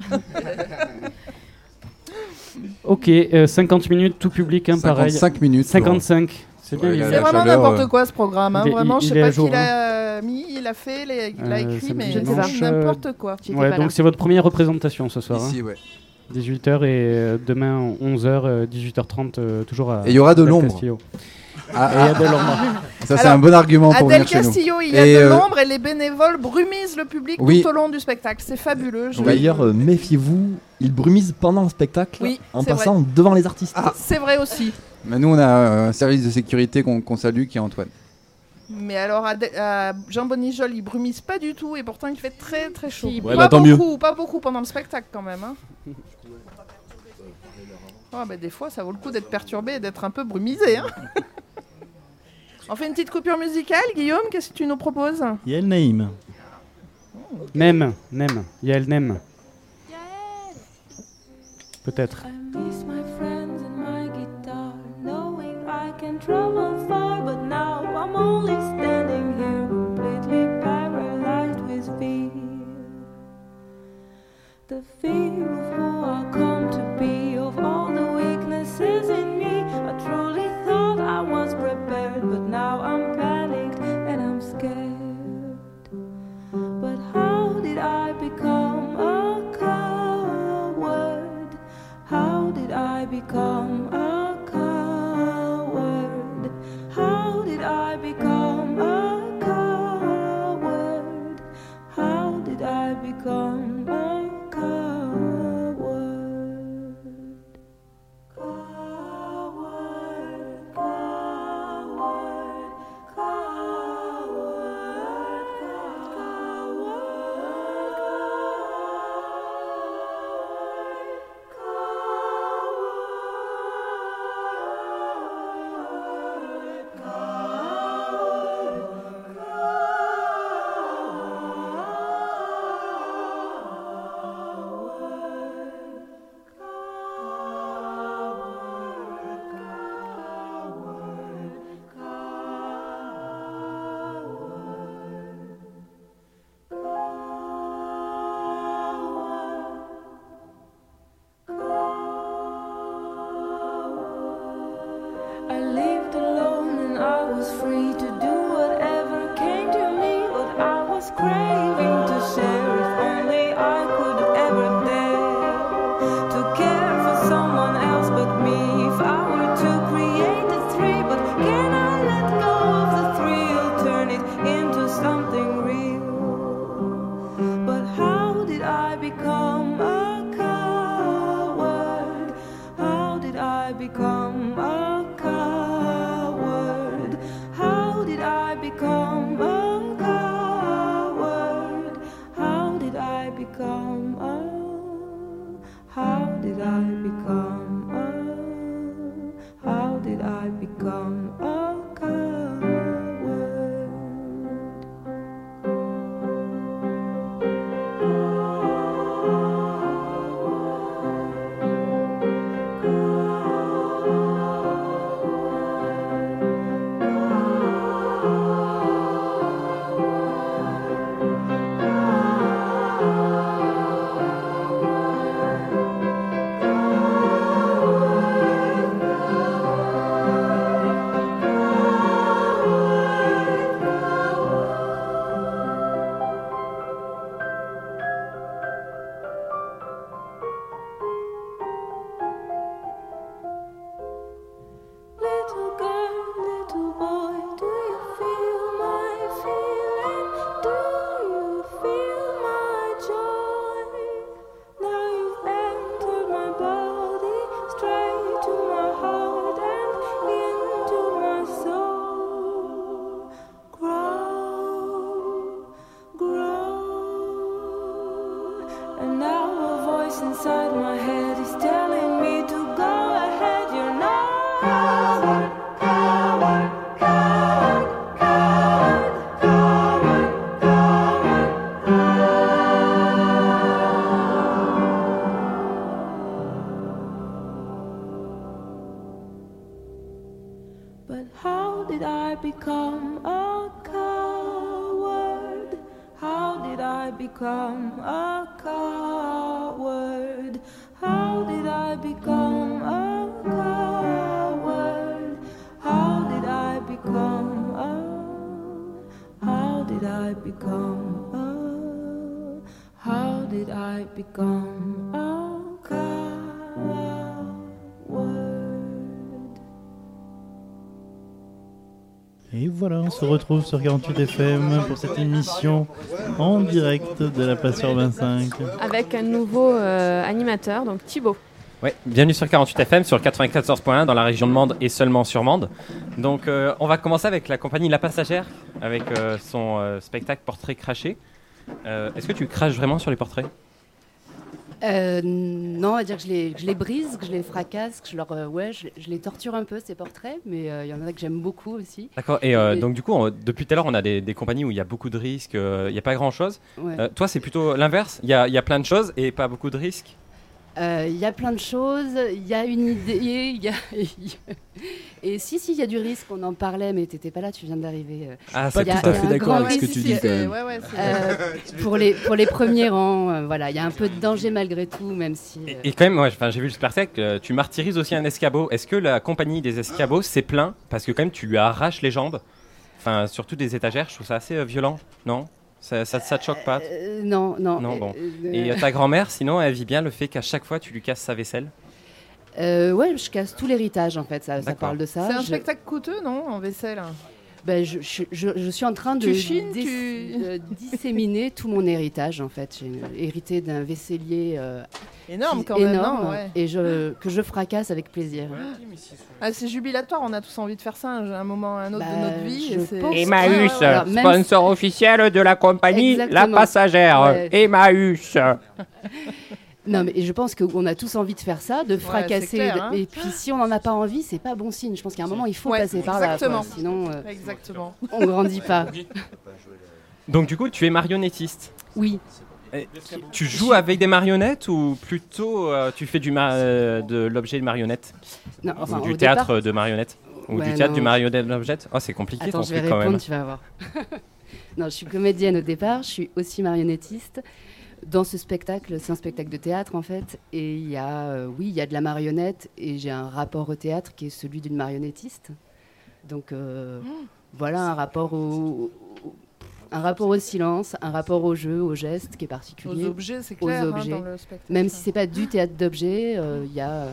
Ok, 50 minutes, tout public, hein, pareil. 55 minutes. 55. C'est bien. C'est vraiment n'importe quoi ce programme. Hein. Vraiment, je sais pas qui l'a l'a mis, il a fait, il a écrit, mais c'est n'importe quoi. Ouais, donc c'est votre première représentation ce soir. Ici, hein. ouais. 18h et demain 11h, 18h30, toujours à. Et il y aura de l'ombre. Castillo. Et il y a de l'ombre. Ça, c'est un bon argument pour venir chez nous. Castillo, il y a de l'ombre et les bénévoles brumisent le public tout au long du spectacle. C'est fabuleux. D'ailleurs, méfiez-vous, ils brumisent pendant le spectacle en passant devant les artistes. Ah, c'est vrai aussi. Mais nous, on a un service de sécurité qu'on salue qui est Antoine. Mais alors, à Jean Bonijol, il brumise pas du tout et pourtant il fait très très chaud. Ouais, pas beaucoup pendant le spectacle quand même. Hein. Des fois, ça vaut le coup d'être perturbé et d'être un peu brumisé. Hein. On fait une petite coupure musicale, Guillaume, qu'est-ce que tu nous proposes? Yael Naïm. Nem. Yael Nem. Peut-être. The fear of who I come to be, of all the weaknesses in me. I truly thought I was prepared, but now I'm panicked and I'm scared. But how did I become a coward? How did voice inside my head is telling me to go ahead. You're not coward, coward, coward, coward, coward, coward. But how did I become a coward? How did I become a coward? How did I become a coward? How did I become a? How did I become a? How did I become a coward? Et voilà, on se retrouve sur 48 FM pour cette émission en direct de la place sur 25. Avec un nouveau animateur, donc Thibaut. Ouais, bienvenue sur 48 FM, sur 94.1 dans la région de Mende et seulement sur Mende. Donc on va commencer avec la compagnie La Passagère, avec son spectacle Portrait craché. Est-ce que tu craches vraiment sur les portraits ? Non, on va dire que je les brise, que je les fracasse, que je les torture un peu, ces portraits, mais il y en a que j'aime beaucoup aussi. D'accord, et donc du coup, depuis tout à l'heure, on a des compagnies où il y a beaucoup de risques, il n'y a pas grand-chose. Ouais. Toi, c'est plutôt l'inverse, il y a plein de choses et pas beaucoup de risques. Il y a plein de choses, il y a une idée, et si, il y a du risque, on en parlait, mais t'étais pas là, tu viens d'arriver. Ah, c'est pas tout à fait d'accord avec ce que tu dis quand même. Pour les premiers rangs, voilà, il y a un peu de danger malgré tout, même si... Et quand même, j'ai vu le spectacle, tu martyrises aussi un escabeau. Est-ce que la compagnie des escabeaux s'est plaint parce que quand même tu lui arraches les jambes, enfin surtout des étagères, je trouve ça assez violent, non ? Ça te choque pas ? Non. Bon. Et ta grand-mère, sinon, elle vit bien le fait qu'à chaque fois, tu lui casses sa vaisselle ? Ouais, je casse tout l'héritage, en fait, ça parle de ça. C'est un spectacle coûteux, non, en vaisselle? Je suis en train de disséminer tout mon héritage, en fait. J'ai hérité d'un vaisselier énorme, quand même, énorme, ouais. Et que je fracasse avec plaisir. Ah, c'est jubilatoire, on a tous envie de faire ça à un moment ou à un autre de notre vie. Emmaüs, sponsor officiel de la compagnie La Passagère. Ouais. Emmaüs. Non, mais je pense qu'on a tous envie de faire ça, de fracasser. Clair, hein. Et puis, si on n'en a pas envie, c'est pas bon signe. Je pense qu'à un moment, il faut passer par là. Quoi. Sinon, on grandit pas. Donc, du coup, tu es marionnettiste. Oui. Tu joues avec des marionnettes ou plutôt tu fais de l'objet de marionnette? Non, enfin, ou du théâtre de marionnette? Ou du théâtre du marionnette d'objet? Oh, c'est compliqué ton truc quand même. Attends, je vais répondre, tu vas voir. Non, je suis comédienne au départ, je suis aussi marionnettiste. Dans ce spectacle, c'est un spectacle de théâtre en fait, et il y a de la marionnette, et j'ai un rapport au théâtre qui est celui d'une marionnettiste. Donc voilà, un rapport au silence, un rapport au jeu, au geste qui est particulier. Aux objets, c'est clair, aux objets. dans le spectacle. Même si c'est pas du théâtre d'objets, il y a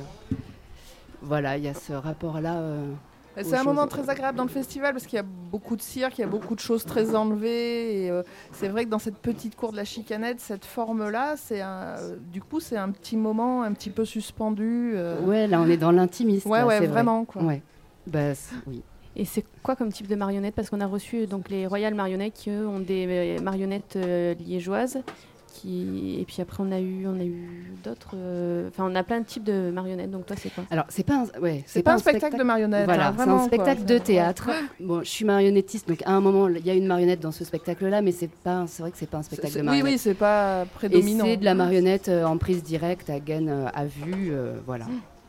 ce rapport-là. C'est un moment très agréable dans le festival parce qu'il y a beaucoup de cirque, il y a beaucoup de choses très enlevées. Et, c'est vrai que dans cette petite cour de la Chicanette, cette forme-là, c'est un petit moment un petit peu suspendu. Ouais, là on est dans l'intimiste. Ouais, c'est vraiment. Quoi. Ouais. Oui. Et c'est quoi comme type de marionnettes? Parce qu'on a reçu donc les Royal Marionnettes qui eux ont des marionnettes liégeoises. Et puis après on a eu d'autres. Enfin, on a plein de types de marionnettes. Donc toi, c'est quoi? Alors c'est pas un spectacle de marionnettes. Voilà, hein, c'est un spectacle de théâtre. Bon, je suis marionnettiste, donc à un moment il y a une marionnette dans ce spectacle-là, mais c'est vrai que c'est pas un spectacle de marionnette. Oui, c'est pas prédominant. Et c'est de la marionnette en prise directe, à gaine, à vue, voilà.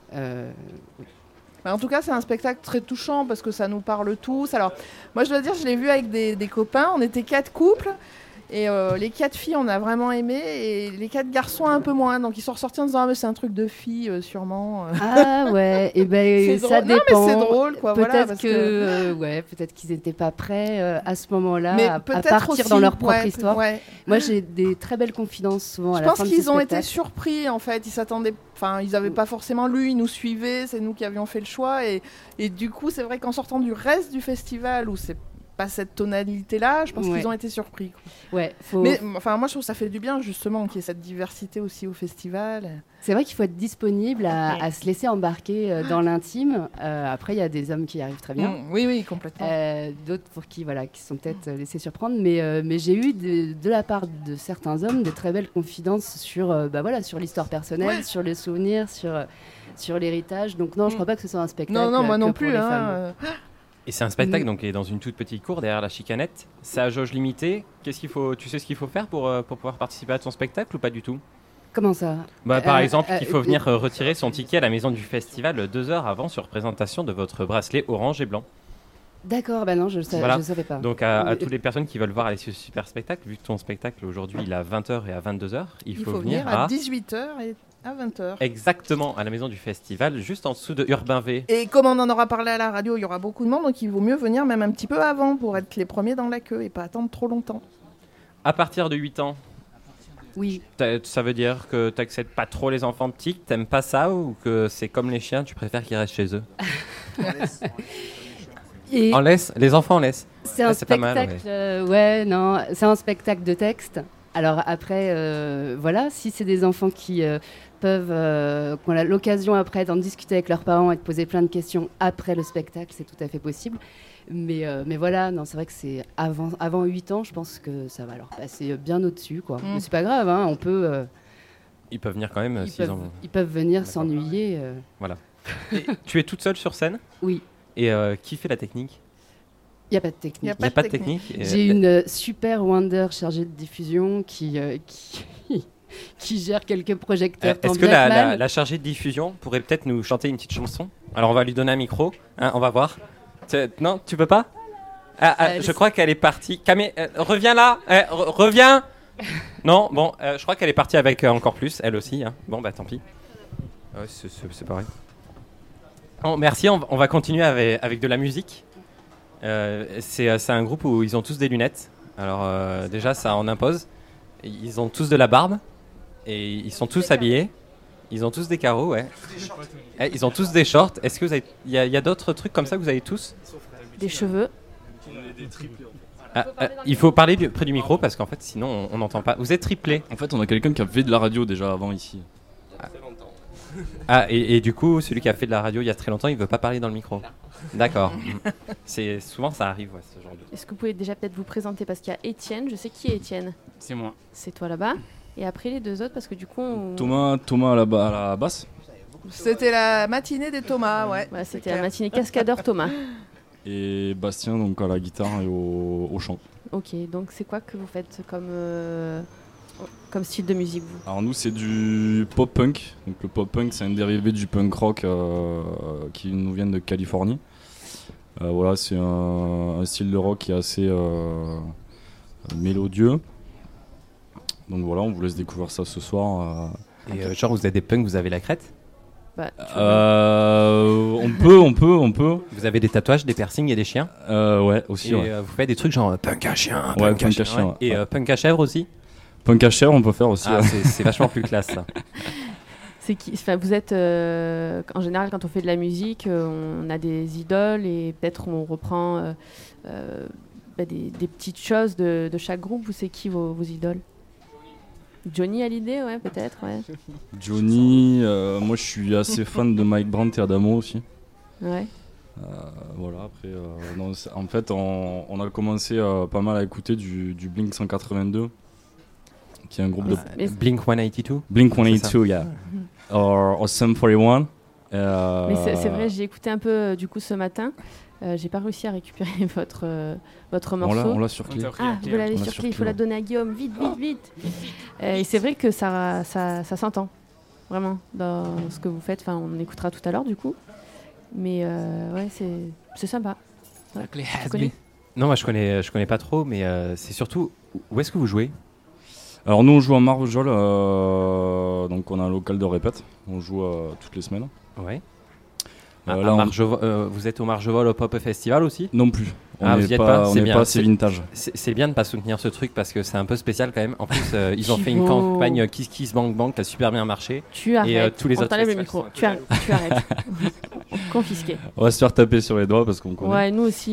En tout cas, c'est un spectacle très touchant parce que ça nous parle tous. Alors, moi, je dois dire, je l'ai vu avec des copains. On était 4 couples. Et les 4 filles, on a vraiment aimé. Et les 4 garçons, un peu moins. Donc, ils sont ressortis en disant « Ah, mais c'est un truc de filles, sûrement. » Ah ouais, et ben ça dépend. Non, mais c'est drôle, quoi. Peut-être peut-être qu'ils n'étaient pas prêts à ce moment-là à partir aussi, dans leur propre histoire. Ouais. Moi, j'ai des très belles confidences souvent à la fin de ce spectacle. Je pense qu'ils ont été surpris, en fait. Ils s'attendaient... Enfin, ils n'avaient pas forcément lu, ils nous suivaient. C'est nous qui avions fait le choix. Et du coup, c'est vrai qu'en sortant du reste du festival, où c'est pas cette tonalité-là, je pense Ouais. qu'ils ont été surpris. Quoi. Ouais, Mais enfin, moi, je trouve que ça fait du bien, justement, qu'il y ait cette diversité aussi au festival. C'est vrai qu'il faut être disponible à se laisser embarquer dans l'intime. Après, il y a des hommes qui y arrivent très bien. Oui, complètement. D'autres pour qui sont peut-être laissés surprendre. Mais j'ai eu de la part de certains hommes de très belles confidences sur l'histoire personnelle, sur les souvenirs, sur l'héritage. Donc non, je crois pas que ce soit un spectacle. Non, moi non que pour plus. les femmes. Et c'est un spectacle donc, qui est dans une toute petite cour derrière la chicanette. C'est à jauge limitée. Qu'est-ce qu'il faut, tu sais ce qu'il faut faire pour pouvoir participer à ton spectacle ou pas du tout? Comment ça? Par exemple, il faut venir retirer son ticket à la maison du festival 2 heures avant sur présentation de votre bracelet orange et blanc. D'accord, non, je savais pas. Donc à toutes les personnes qui veulent voir aller sur ce super spectacle, vu que ton spectacle aujourd'hui il est à 20h et à 22h, il faut venir à 18h et à 20h. Exactement, à la maison du festival, juste en dessous de Urbain V. Et comme on en aura parlé à la radio, il y aura beaucoup de monde, donc il vaut mieux venir même un petit peu avant pour être les premiers dans la queue et pas attendre trop longtemps. À partir de 8 ans. Oui. Ça veut dire que tu n'acceptes pas trop les enfants petits, que tu n'aimes pas ça ou que c'est comme les chiens, tu préfères qu'ils restent chez eux? En laisse, les enfants en laissent. C'est un spectacle, pas mal, c'est un spectacle de texte. Alors après, si c'est des enfants qui qui ont l'occasion après d'en discuter avec leurs parents et de poser plein de questions après le spectacle, c'est tout à fait possible. Mais voilà, non, c'est vrai que c'est avant 8 ans, je pense que ça va leur passer bien au-dessus, quoi. Mais c'est pas grave, hein, on peut... Ils peuvent venir quand même ils peuvent venir s'ennuyer. Voilà. Et tu es toute seule sur scène? Oui. Et qui fait la technique? Il n'y a pas de technique. Il n'y a pas de technique. J'ai une super Wonder chargée de diffusion qui gère quelques projecteurs. Est-ce que la chargée de diffusion pourrait peut-être nous chanter une petite chanson? Alors on va lui donner un micro, hein, on va voir. Non, tu peux pas? Je crois qu'elle est partie. Reviens là, reviens. Non, bon, je crois qu'elle est partie avec encore plus, elle aussi. Hein. Bon, bah tant pis. Ouais, c'est pareil. Bon, merci, on va continuer avec de la musique. C'est un groupe où ils ont tous des lunettes. Alors déjà, ça en impose. Ils ont tous de la barbe. Et ils sont tous habillés. Ils ont tous des carreaux, ouais. Ils ont tous des shorts. Est-ce que vous avez... Il y a d'autres trucs comme ça que vous avez tous? Des cheveux. Il faut parler près du micro parce qu'en fait sinon on n'entend pas. Vous êtes triplé. En fait on a quelqu'un qui a fait de la radio déjà avant ici. Et du coup celui qui a fait de la radio il y a très longtemps il veut pas parler dans le micro. D'accord. C'est souvent ça arrive ce genre de... Est-ce que vous pouvez déjà peut-être vous présenter parce qu'il y a Étienne, je sais qui est Étienne. C'est moi. C'est toi là-bas. Et après les deux autres parce que du coup Thomas à la basse. C'était la matinée des Thomas, ouais. C'était la matinée cascadeur Thomas. Et Bastien donc à la guitare et au chant. Ok, donc c'est quoi que vous faites comme style de musique vous? Alors nous c'est du pop-punk. Donc le pop-punk c'est un dérivé du punk rock qui nous vient de Californie. Voilà, c'est un style de rock qui est assez mélodieux. Donc voilà, on vous laisse découvrir ça ce soir. Et genre vous êtes des punks, vous avez la crête? On peut. Vous avez des tatouages, des piercings et des chiens? Ouais, aussi. Et ouais. vous faites des trucs genre punk à chien, punk à chien. Ouais. Et punk à chèvre aussi? Punk à chèvre, on peut faire aussi. Ah, ouais. c'est vachement plus classe ça. Vous êtes en général quand on fait de la musique, on a des idoles et peut-être on reprend des petites choses de chaque groupe. Vous c'est qui vos idoles? Johnny Hallyday, ouais, peut-être, ouais. Johnny, moi je suis assez fan de Mike Brandt et Adamo aussi. Ouais. Voilà, après, en fait, on a commencé pas mal à écouter du Blink 182, qui est un groupe de. Blink 182? Blink 182, yeah. Or Sum 41. Mais c'est vrai, j'ai écouté un peu du coup ce matin. J'ai pas réussi à récupérer votre morceau. On l'a sur clé. Ah, vous l'avez sur clé, il faut la donner à Guillaume, vite. Et c'est vrai que ça s'entend, vraiment, dans ce que vous faites. Enfin, on écoutera tout à l'heure du coup. Mais ouais, c'est sympa. Ouais. Tu connais ? Non, moi je connais pas trop, mais c'est surtout, où est-ce que vous jouez ? Alors nous on joue à Marvejols, donc on a un local de répète, on joue toutes les semaines. Ouais. Là, vous êtes au Margevol au Pop Festival aussi ? Non plus. On n'est pas assez vintage. C'est bien de ne pas soutenir ce truc parce que c'est un peu spécial quand même. En plus, ils ont fait une campagne Kiss Kiss Bang Bang qui a super bien marché. Tu arrêtes. Et tous les autres t'enlève le micro. Tu arrêtes. Confisqué. On va se faire taper sur les doigts parce qu'on connaît. Ouais, nous aussi.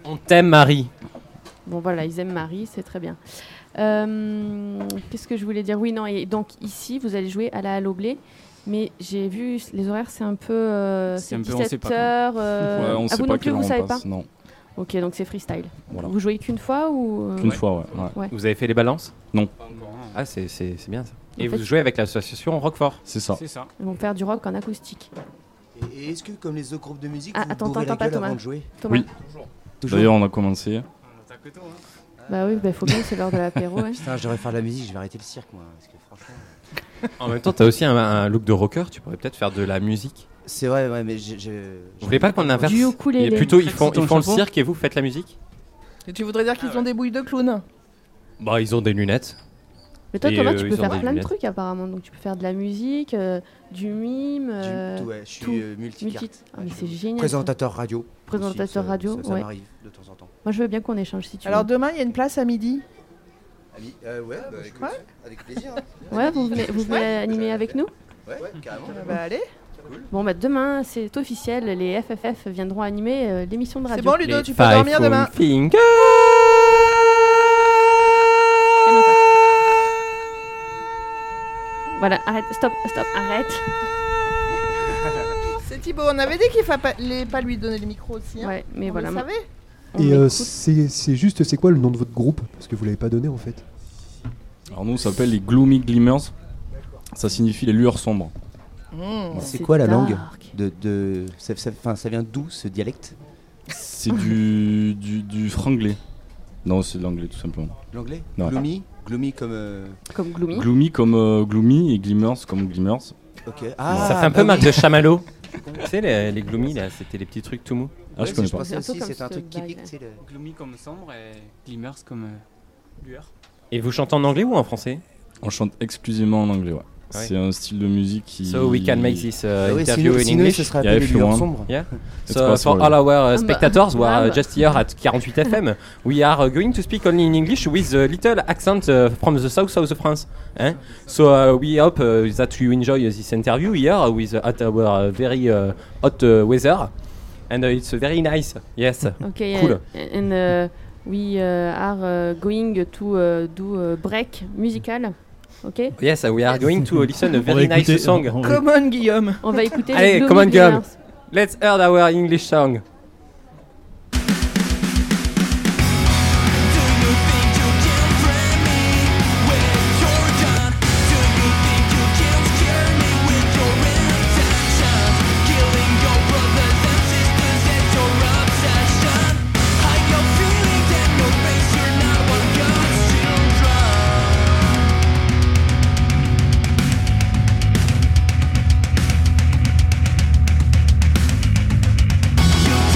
On t'aime, Marie. Bon voilà, ils aiment Marie, c'est très bien. Qu'est-ce que je voulais dire? Oui, non, et donc ici, vous allez jouer à la Halo Blé, mais j'ai vu les horaires, c'est un peu... c'est 17h. On ah, sait vous pas non plus, vous savez pas? Non. Ok, donc c'est freestyle. Voilà. Vous jouez qu'une fois ou... Qu'une fois, ouais. Vous avez fait les balances? Non. Ah, c'est bien ça. Et En fait, vous jouez avec l'association Roquefort? C'est ça. Ils vont faire du rock en acoustique. Et est-ce que, comme les autres groupes de musique, Ah, vous attends, bourrez la pas gueule Thomas. avant de jouer? Thomas. Oui. Toujours. D'ailleurs, on a commencé. Bah oui, faut bien, c'est l'heure de l'apéro. Ouais. Putain, je devrais faire de la musique, je vais arrêter le cirque, moi. Parce que franchement... En même temps, t'as aussi un look de rocker, tu pourrais peut-être faire de la musique. C'est vrai, ouais, mais Vous voulez pas qu'on inverse? Du ukulélé. Et plutôt, ils font Dans le le chapeau. cirque et vous faites la musique? Et tu voudrais dire qu'ils ont des bouilles de clown? Bah, ils ont des lunettes. Mais toi, Et, Thomas, tu ils peux ont faire des plein de lunettes. trucs apparemment. Donc tu peux faire de la musique, du mime, tout, ouais, je suis multicarte. Ah, mais c'est génial. Présentateur radio. Présentateur aussi, radio, ça ouais. m'arrive de temps en temps. Moi, je veux bien qu'on échange si tu Alors veux. demain, il y a une place à midi. Ouais, bah écoute, avec plaisir. Hein. Ouais, vous venez animer avec nous? Ouais, carrément. Bah allez. Bon, bah demain, c'est officiel. Les FFF viendront animer l'émission de radio. C'est bon, Ludo, Les tu peux dormir demain. Fingers. Voilà, arrête, stop, arrête. C'est Thibaut, on avait dit qu'il fallait pas lui donner le micro aussi. Hein. Ouais, mais On voilà. le savait. Et c'est quoi le nom de votre groupe? Parce que vous l'avez pas donné en fait. Alors nous, on s'appelle les Gloomy Glimmers. Ça signifie les lueurs sombres. C'est quoi la langue dark. Ça vient d'où ce dialecte? C'est du franglais. Non, c'est de l'anglais tout simplement. L'anglais? Ouais. Gloomy comme... Comme Gloomy. Gloomy comme Gloomy et Glimmers comme Glimmers. Ok. Ça fait un peu marque de chamallow. Tu sais, les gloomy, là, c'était les petits trucs tout mous. Ah, je connais pas. pensais aussi, c'est un truc qui pique, tu sais. Gloomy comme sombre et Glimmers comme lueur. Et vous chantez en anglais ou en français? On chante exclusivement en anglais, ouais. Ouais. C'est un style de musique qui... So we can make this ouais, interview sinon, in English. ce serait appelé les lueurs sombres. Yeah. It's So possible. for all our spectators who are Wow. just here at 48 FM, we are going to speak only in English with a little accent from the south of France. Eh? So we hope that you enjoy this interview here with at our very hot weather, and it's very nice. Yes. Okay, Cool. and we are going to do a break musical. Ok. Yes, we are going to listen a very nice song. Come on, Guillaume. On va écouter les Allez, Gloomy come on, Guillaume. Glimmers. Let's hear our English song. You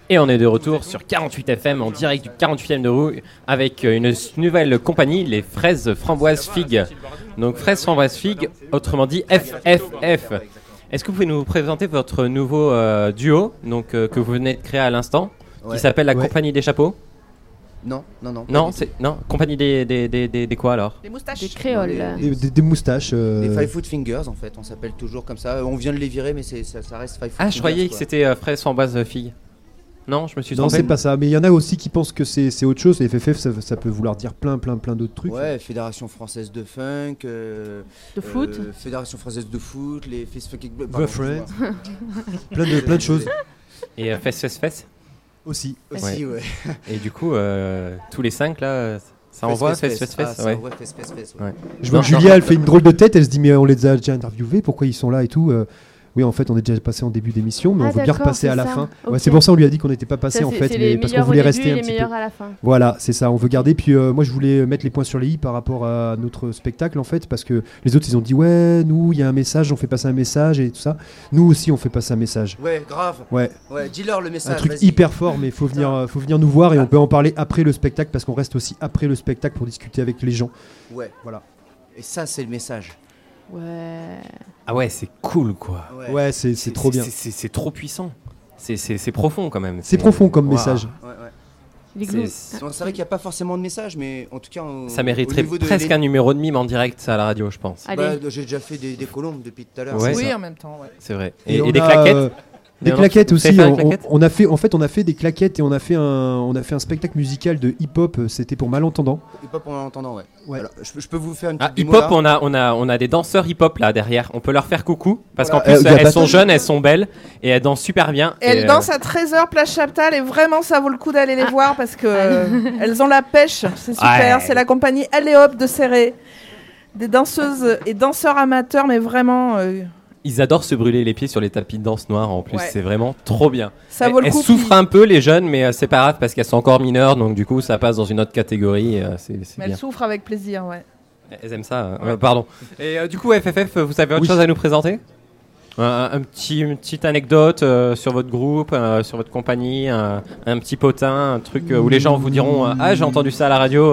Et on est de retour sur 48 FM en direct du 48e de rue avec une nouvelle compagnie, les Fraises Framboises Figues. Donc Fraises Framboises Figues, autrement dit FFF. Est-ce que vous pouvez nous présenter votre nouveau duo donc, que vous venez de créer à l'instant, qui s'appelle la Compagnie des Chapeaux? Non. Non, compagnie des quoi alors? Des moustaches. Des créoles. Des moustaches. Des 5 Foot Fingers en fait, on s'appelle toujours comme ça. On vient de les virer, mais ça reste 5 Foot Fingers. Ah, je croyais que c'était Fraises Framboises Filles. Non, je me suis trompé. Non, c'est pas ça. Mais il y en a aussi qui pensent que c'est autre chose. Et FFF, ça peut vouloir dire plein d'autres trucs. Ouais, Fédération Française de Funk. De foot. Fédération Française de Foot, les Fist Fucking... The Friends. plein de choses. Et Fess Aussi, ouais. Et du coup, tous les 5 là, ça envoie Fess. Ouais. Je vois que Julia, elle fait une drôle de tête. Elle se dit, mais on les a déjà interviewés. Pourquoi ils sont là et tout Oui, en fait, on est déjà passé en début d'émission, mais on veut bien repasser à la fin. Okay. Ouais, c'est pour ça qu'on lui a dit qu'on n'était pas passé en fait, mais parce qu'on voulait rester un petit peu. À la fin. Voilà, c'est ça. On veut garder. Puis moi, je voulais mettre les points sur les i par rapport à notre spectacle en fait, parce que les autres, ils ont dit ouais, nous, il y a un message, on fait passer un message et tout ça. Nous aussi, on fait passer un message. Ouais, grave. Ouais. Dis-leur le message. Un truc hyper fort, mais faut venir nous voir et on peut en parler après le spectacle parce qu'on reste aussi après le spectacle pour discuter avec les gens. Ouais. Voilà. Et ça, c'est le message. Ouais. Ah ouais, c'est cool quoi. Ouais, c'est trop bien. C'est trop puissant. C'est profond quand même. C'est profond comme message. C'est vrai qu'il n'y a pas forcément de message, mais en tout cas... Ça mériterait presque un numéro de mime en direct à la radio, je pense. J'ai déjà fait des colombes depuis tout à l'heure. Ouais. Oui, en même temps, ouais. C'est vrai. Et des claquettes. Des claquettes aussi. On a fait des claquettes et on a fait un spectacle musical de hip-hop. C'était pour malentendants. Hip-hop pour malentendants, ouais. Alors, je peux vous faire une petite hip-hop, on a des danseurs hip-hop là derrière. On peut leur faire coucou parce qu'en plus elles sont jeunes, elles sont belles et elles dansent super bien. Et elles dansent à 13h place Chaptal et vraiment ça vaut le coup d'aller les voir parce que elles ont la pêche. C'est super. C'est la compagnie Allez Hop de Serré. Des danseuses et danseurs amateurs, mais vraiment. Ils adorent se brûler les pieds sur les tapis de danse noirs en plus, c'est vraiment trop bien. Ça vaut le coup. Elles souffrent un peu les jeunes, mais c'est pas grave parce qu'elles sont encore mineures, donc du coup ça passe dans une autre catégorie. Mais elles souffrent avec plaisir, ouais. Elles aiment ça, pardon. Et du coup FFF, vous avez autre chose à nous présenter? Une petite anecdote sur votre groupe, sur votre compagnie, un petit potin, un truc où les gens vous diront ah j'ai entendu ça à la radio.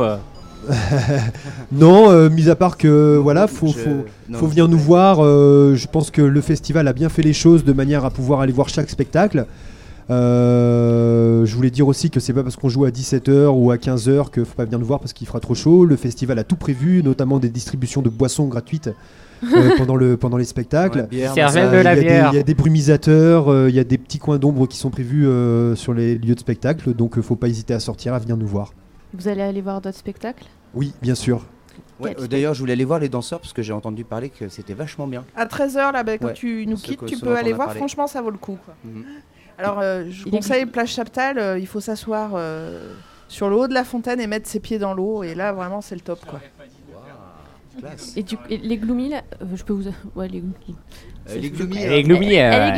Non, mis à part que voilà, faut venir nous voir. Je pense que le festival a bien fait les choses de manière à pouvoir aller voir chaque spectacle. Je voulais dire aussi que c'est pas parce qu'on joue à 17h ou à 15h qu'il faut pas venir nous voir parce qu'il fera trop chaud. Le festival a tout prévu, notamment des distributions de boissons gratuites pendant les spectacles. Il y a des brumisateurs, il y a des petits coins d'ombre qui sont prévus sur les lieux de spectacle, donc faut pas hésiter à sortir, à venir nous voir. Vous allez aller voir d'autres spectacles? Oui, bien sûr. Ouais, d'ailleurs, je voulais aller voir les danseurs parce que j'ai entendu parler que c'était vachement bien. À 13h, là, quand tu nous quittes, tu peux aller voir. Franchement, ça vaut le coup. Quoi. Alors, je conseille Place Chaptal. Il faut s'asseoir sur le haut de la fontaine et mettre ses pieds dans l'eau. Et là, vraiment, c'est le top. Quoi. Et les Gloomy, là, je peux vous... Ouais, les Gloomy.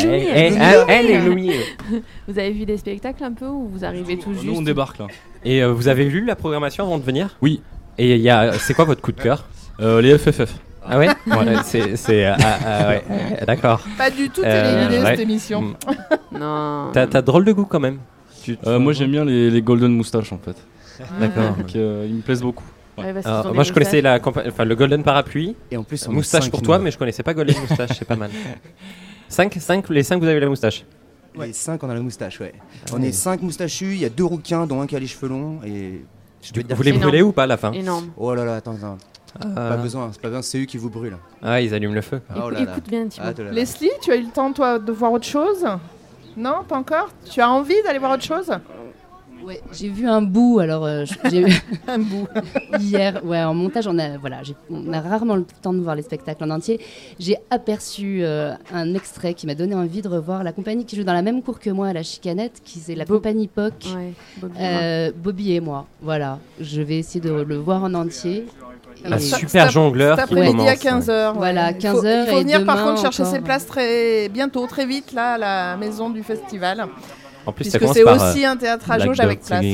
Vous avez vu des spectacles un peu ou vous arrivez tout juste? Nous, on débarque là. Et vous avez lu la programmation avant de venir? Oui. Et c'est quoi votre coup de cœur? Les FFF. Ah ouais, ouais, d'accord. Pas du tout éliminé cette émission. Non. T'as drôle de goût quand même. Moi j'aime bien les golden moustaches en fait. D'accord. Donc ils me plaisent beaucoup. Ouais. Moi je connaissais le golden parapluie et en plus moustache pour toi, mais je connaissais pas golden moustache, c'est pas mal. Les 5 vous avez la moustache? Les 5 on a la moustache, ouais. On est 5 moustachus, il y a 2 rouquins dont un qui a les cheveux longs et... Vous les brûlez ou pas à la fin? Énorme. Oh là là, attends. Pas besoin, c'est eux qui vous brûlent. Ah, ils allument le feu. Écoute bien, Thibaut. Leslie, tu as eu le temps toi de voir autre chose? Non, pas encore? Tu as envie d'aller voir autre chose? Ouais, j'ai vu un bout, alors j'ai eu un bout hier. Ouais, en montage, on a rarement le temps de voir les spectacles en entier. J'ai aperçu un extrait qui m'a donné envie de revoir la compagnie qui joue dans la même cour que moi à la Chicanette, qui c'est la compagnie POC. Ouais, Bobby et moi. Voilà, je vais essayer de le voir en entier. Un super jongleur. Cet après-midi à 15h. Voilà, 15h. Il faut venir par contre encore. chercher ses places bientôt, très vite, là, à la maison du festival. En plus, ça puisque commence c'est par, aussi un théâtre à jauge avec place.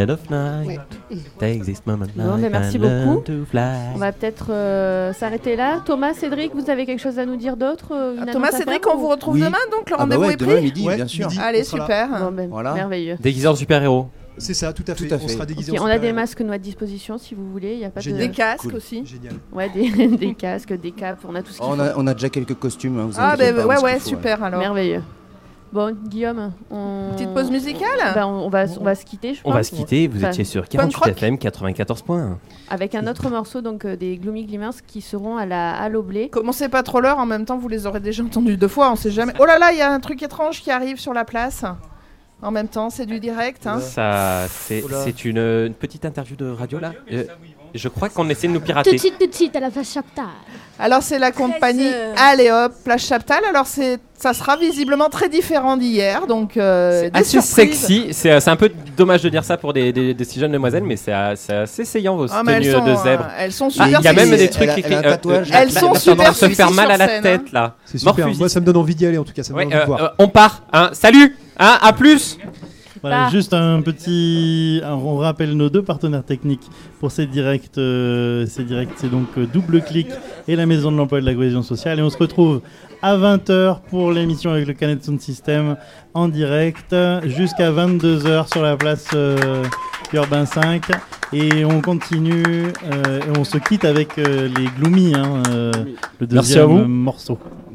Bon, mais merci beaucoup. On va peut-être s'arrêter là. Thomas, Cédric, vous avez quelque chose à nous dire d'autre Thomas, Cédric, on vous retrouve demain, donc le rendez-vous est pris. Demain midi, bien sûr. Allez, super. Merveilleux. Déguisés en super-héros. C'est ça, tout à fait. On sera déguisés on a des masques nous à disposition si vous voulez. Y a pas des casques aussi. Génial. Ouais, des casques, des capes, on a tout ce qu'il faut. On a déjà quelques costumes. Hein, ouais, super alors. Merveilleux. Bon, Guillaume, petite pause musicale. On va se quitter, je pense. On va se quitter. Vous étiez sur 48 FM 94 points. Avec un autre morceau donc des Gloomy Glimmers qui seront à l'Oblé. Commencez pas trop l'heure, en même temps vous les aurez déjà entendus 2 fois, on sait jamais. Oh là là, il y a un truc étrange qui arrive sur la place. En même temps, c'est du direct. Hein. C'est une petite interview de radio là. Je crois qu'on essaie de nous pirater. Tout de suite à la Place Chaptal. Alors c'est la compagnie Allez hop, Place Chaptal. Alors ça sera visiblement très différent d'hier, donc c'est assez sexy. C'est un peu dommage de dire ça pour des si jeunes demoiselles, mais c'est assez saillant vos tenues de zèbre. Elles sont super. Il y a même des trucs écrits. Elles sont super se faire mal à la tête là. C'est super. Moi ça me donne envie d'y aller en tout cas. Ça me donne envie de voir. On part. Salut. À plus. Voilà, juste un petit. On rappelle nos 2 partenaires techniques pour ces directs. C'est donc Double Clic et la Maison de l'Emploi et de la Cohésion Sociale. Et on se retrouve à 20h pour l'émission avec le Canet Sound System en direct jusqu'à 22h sur la place Urbain 5. Et on continue et on se quitte avec les Gloomy, le deuxième morceau.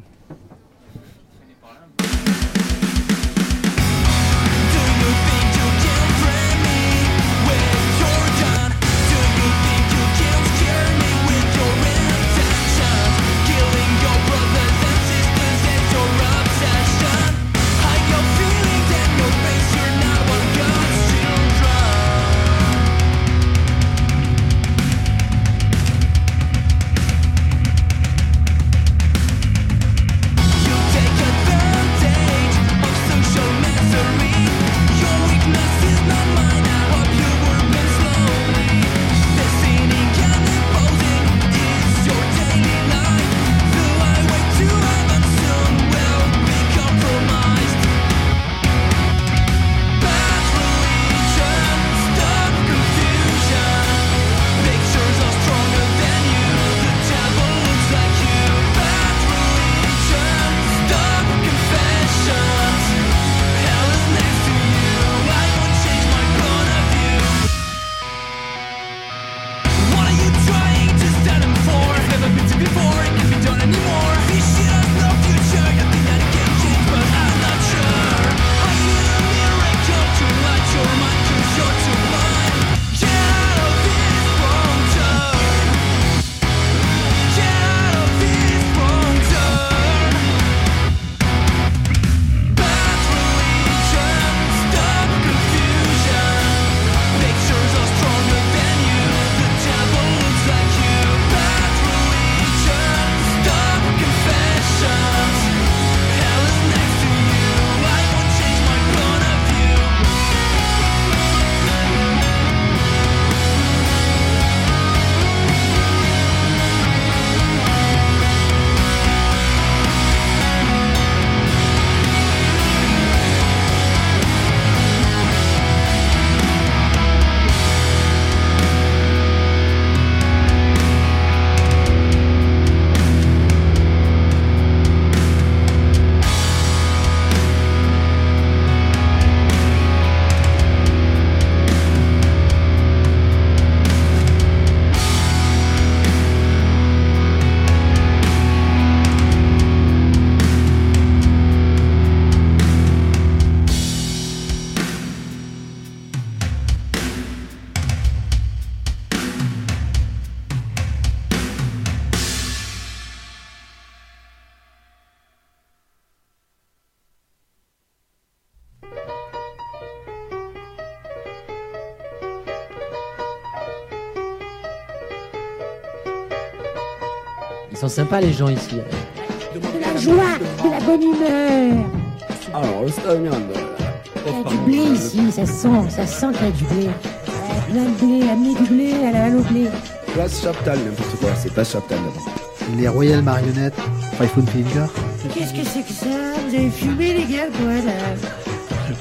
Ils sont sympas les gens ici. De la joie, de la bonne humeur. Alors, sta venendo. Il y a du blé ici, ça sent qu'il y a du blé. Plein de blé, amenez du blé à l'Oblé. Place Chaptal, n'importe quoi, c'est pas Chaptal là-bas. Les Royal Marionnettes, Five Finger. Qu'est-ce que c'est que ça? Vous avez fumé les gars, quoi là?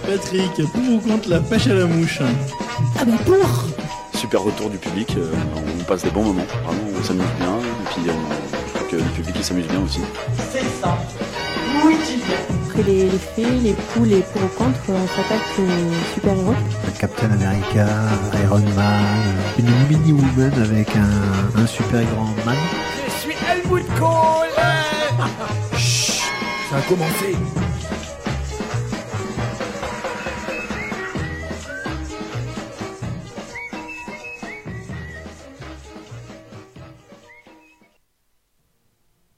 Patrick, pour ou contre la pêche à la mouche? Ah bah pour. Super retour du public, on passe des bons moments, vraiment on s'amuse bien, et puis je crois que le public il s'amuse bien aussi. C'est ça. Oui, tu viens. Après les fées, les poules et pour ou contre, on s'attaque aux super-héros. Captain America, Iron Man, une mini-woman avec un super grand man. Je suis Helmut Kohl. Chut, ça a commencé.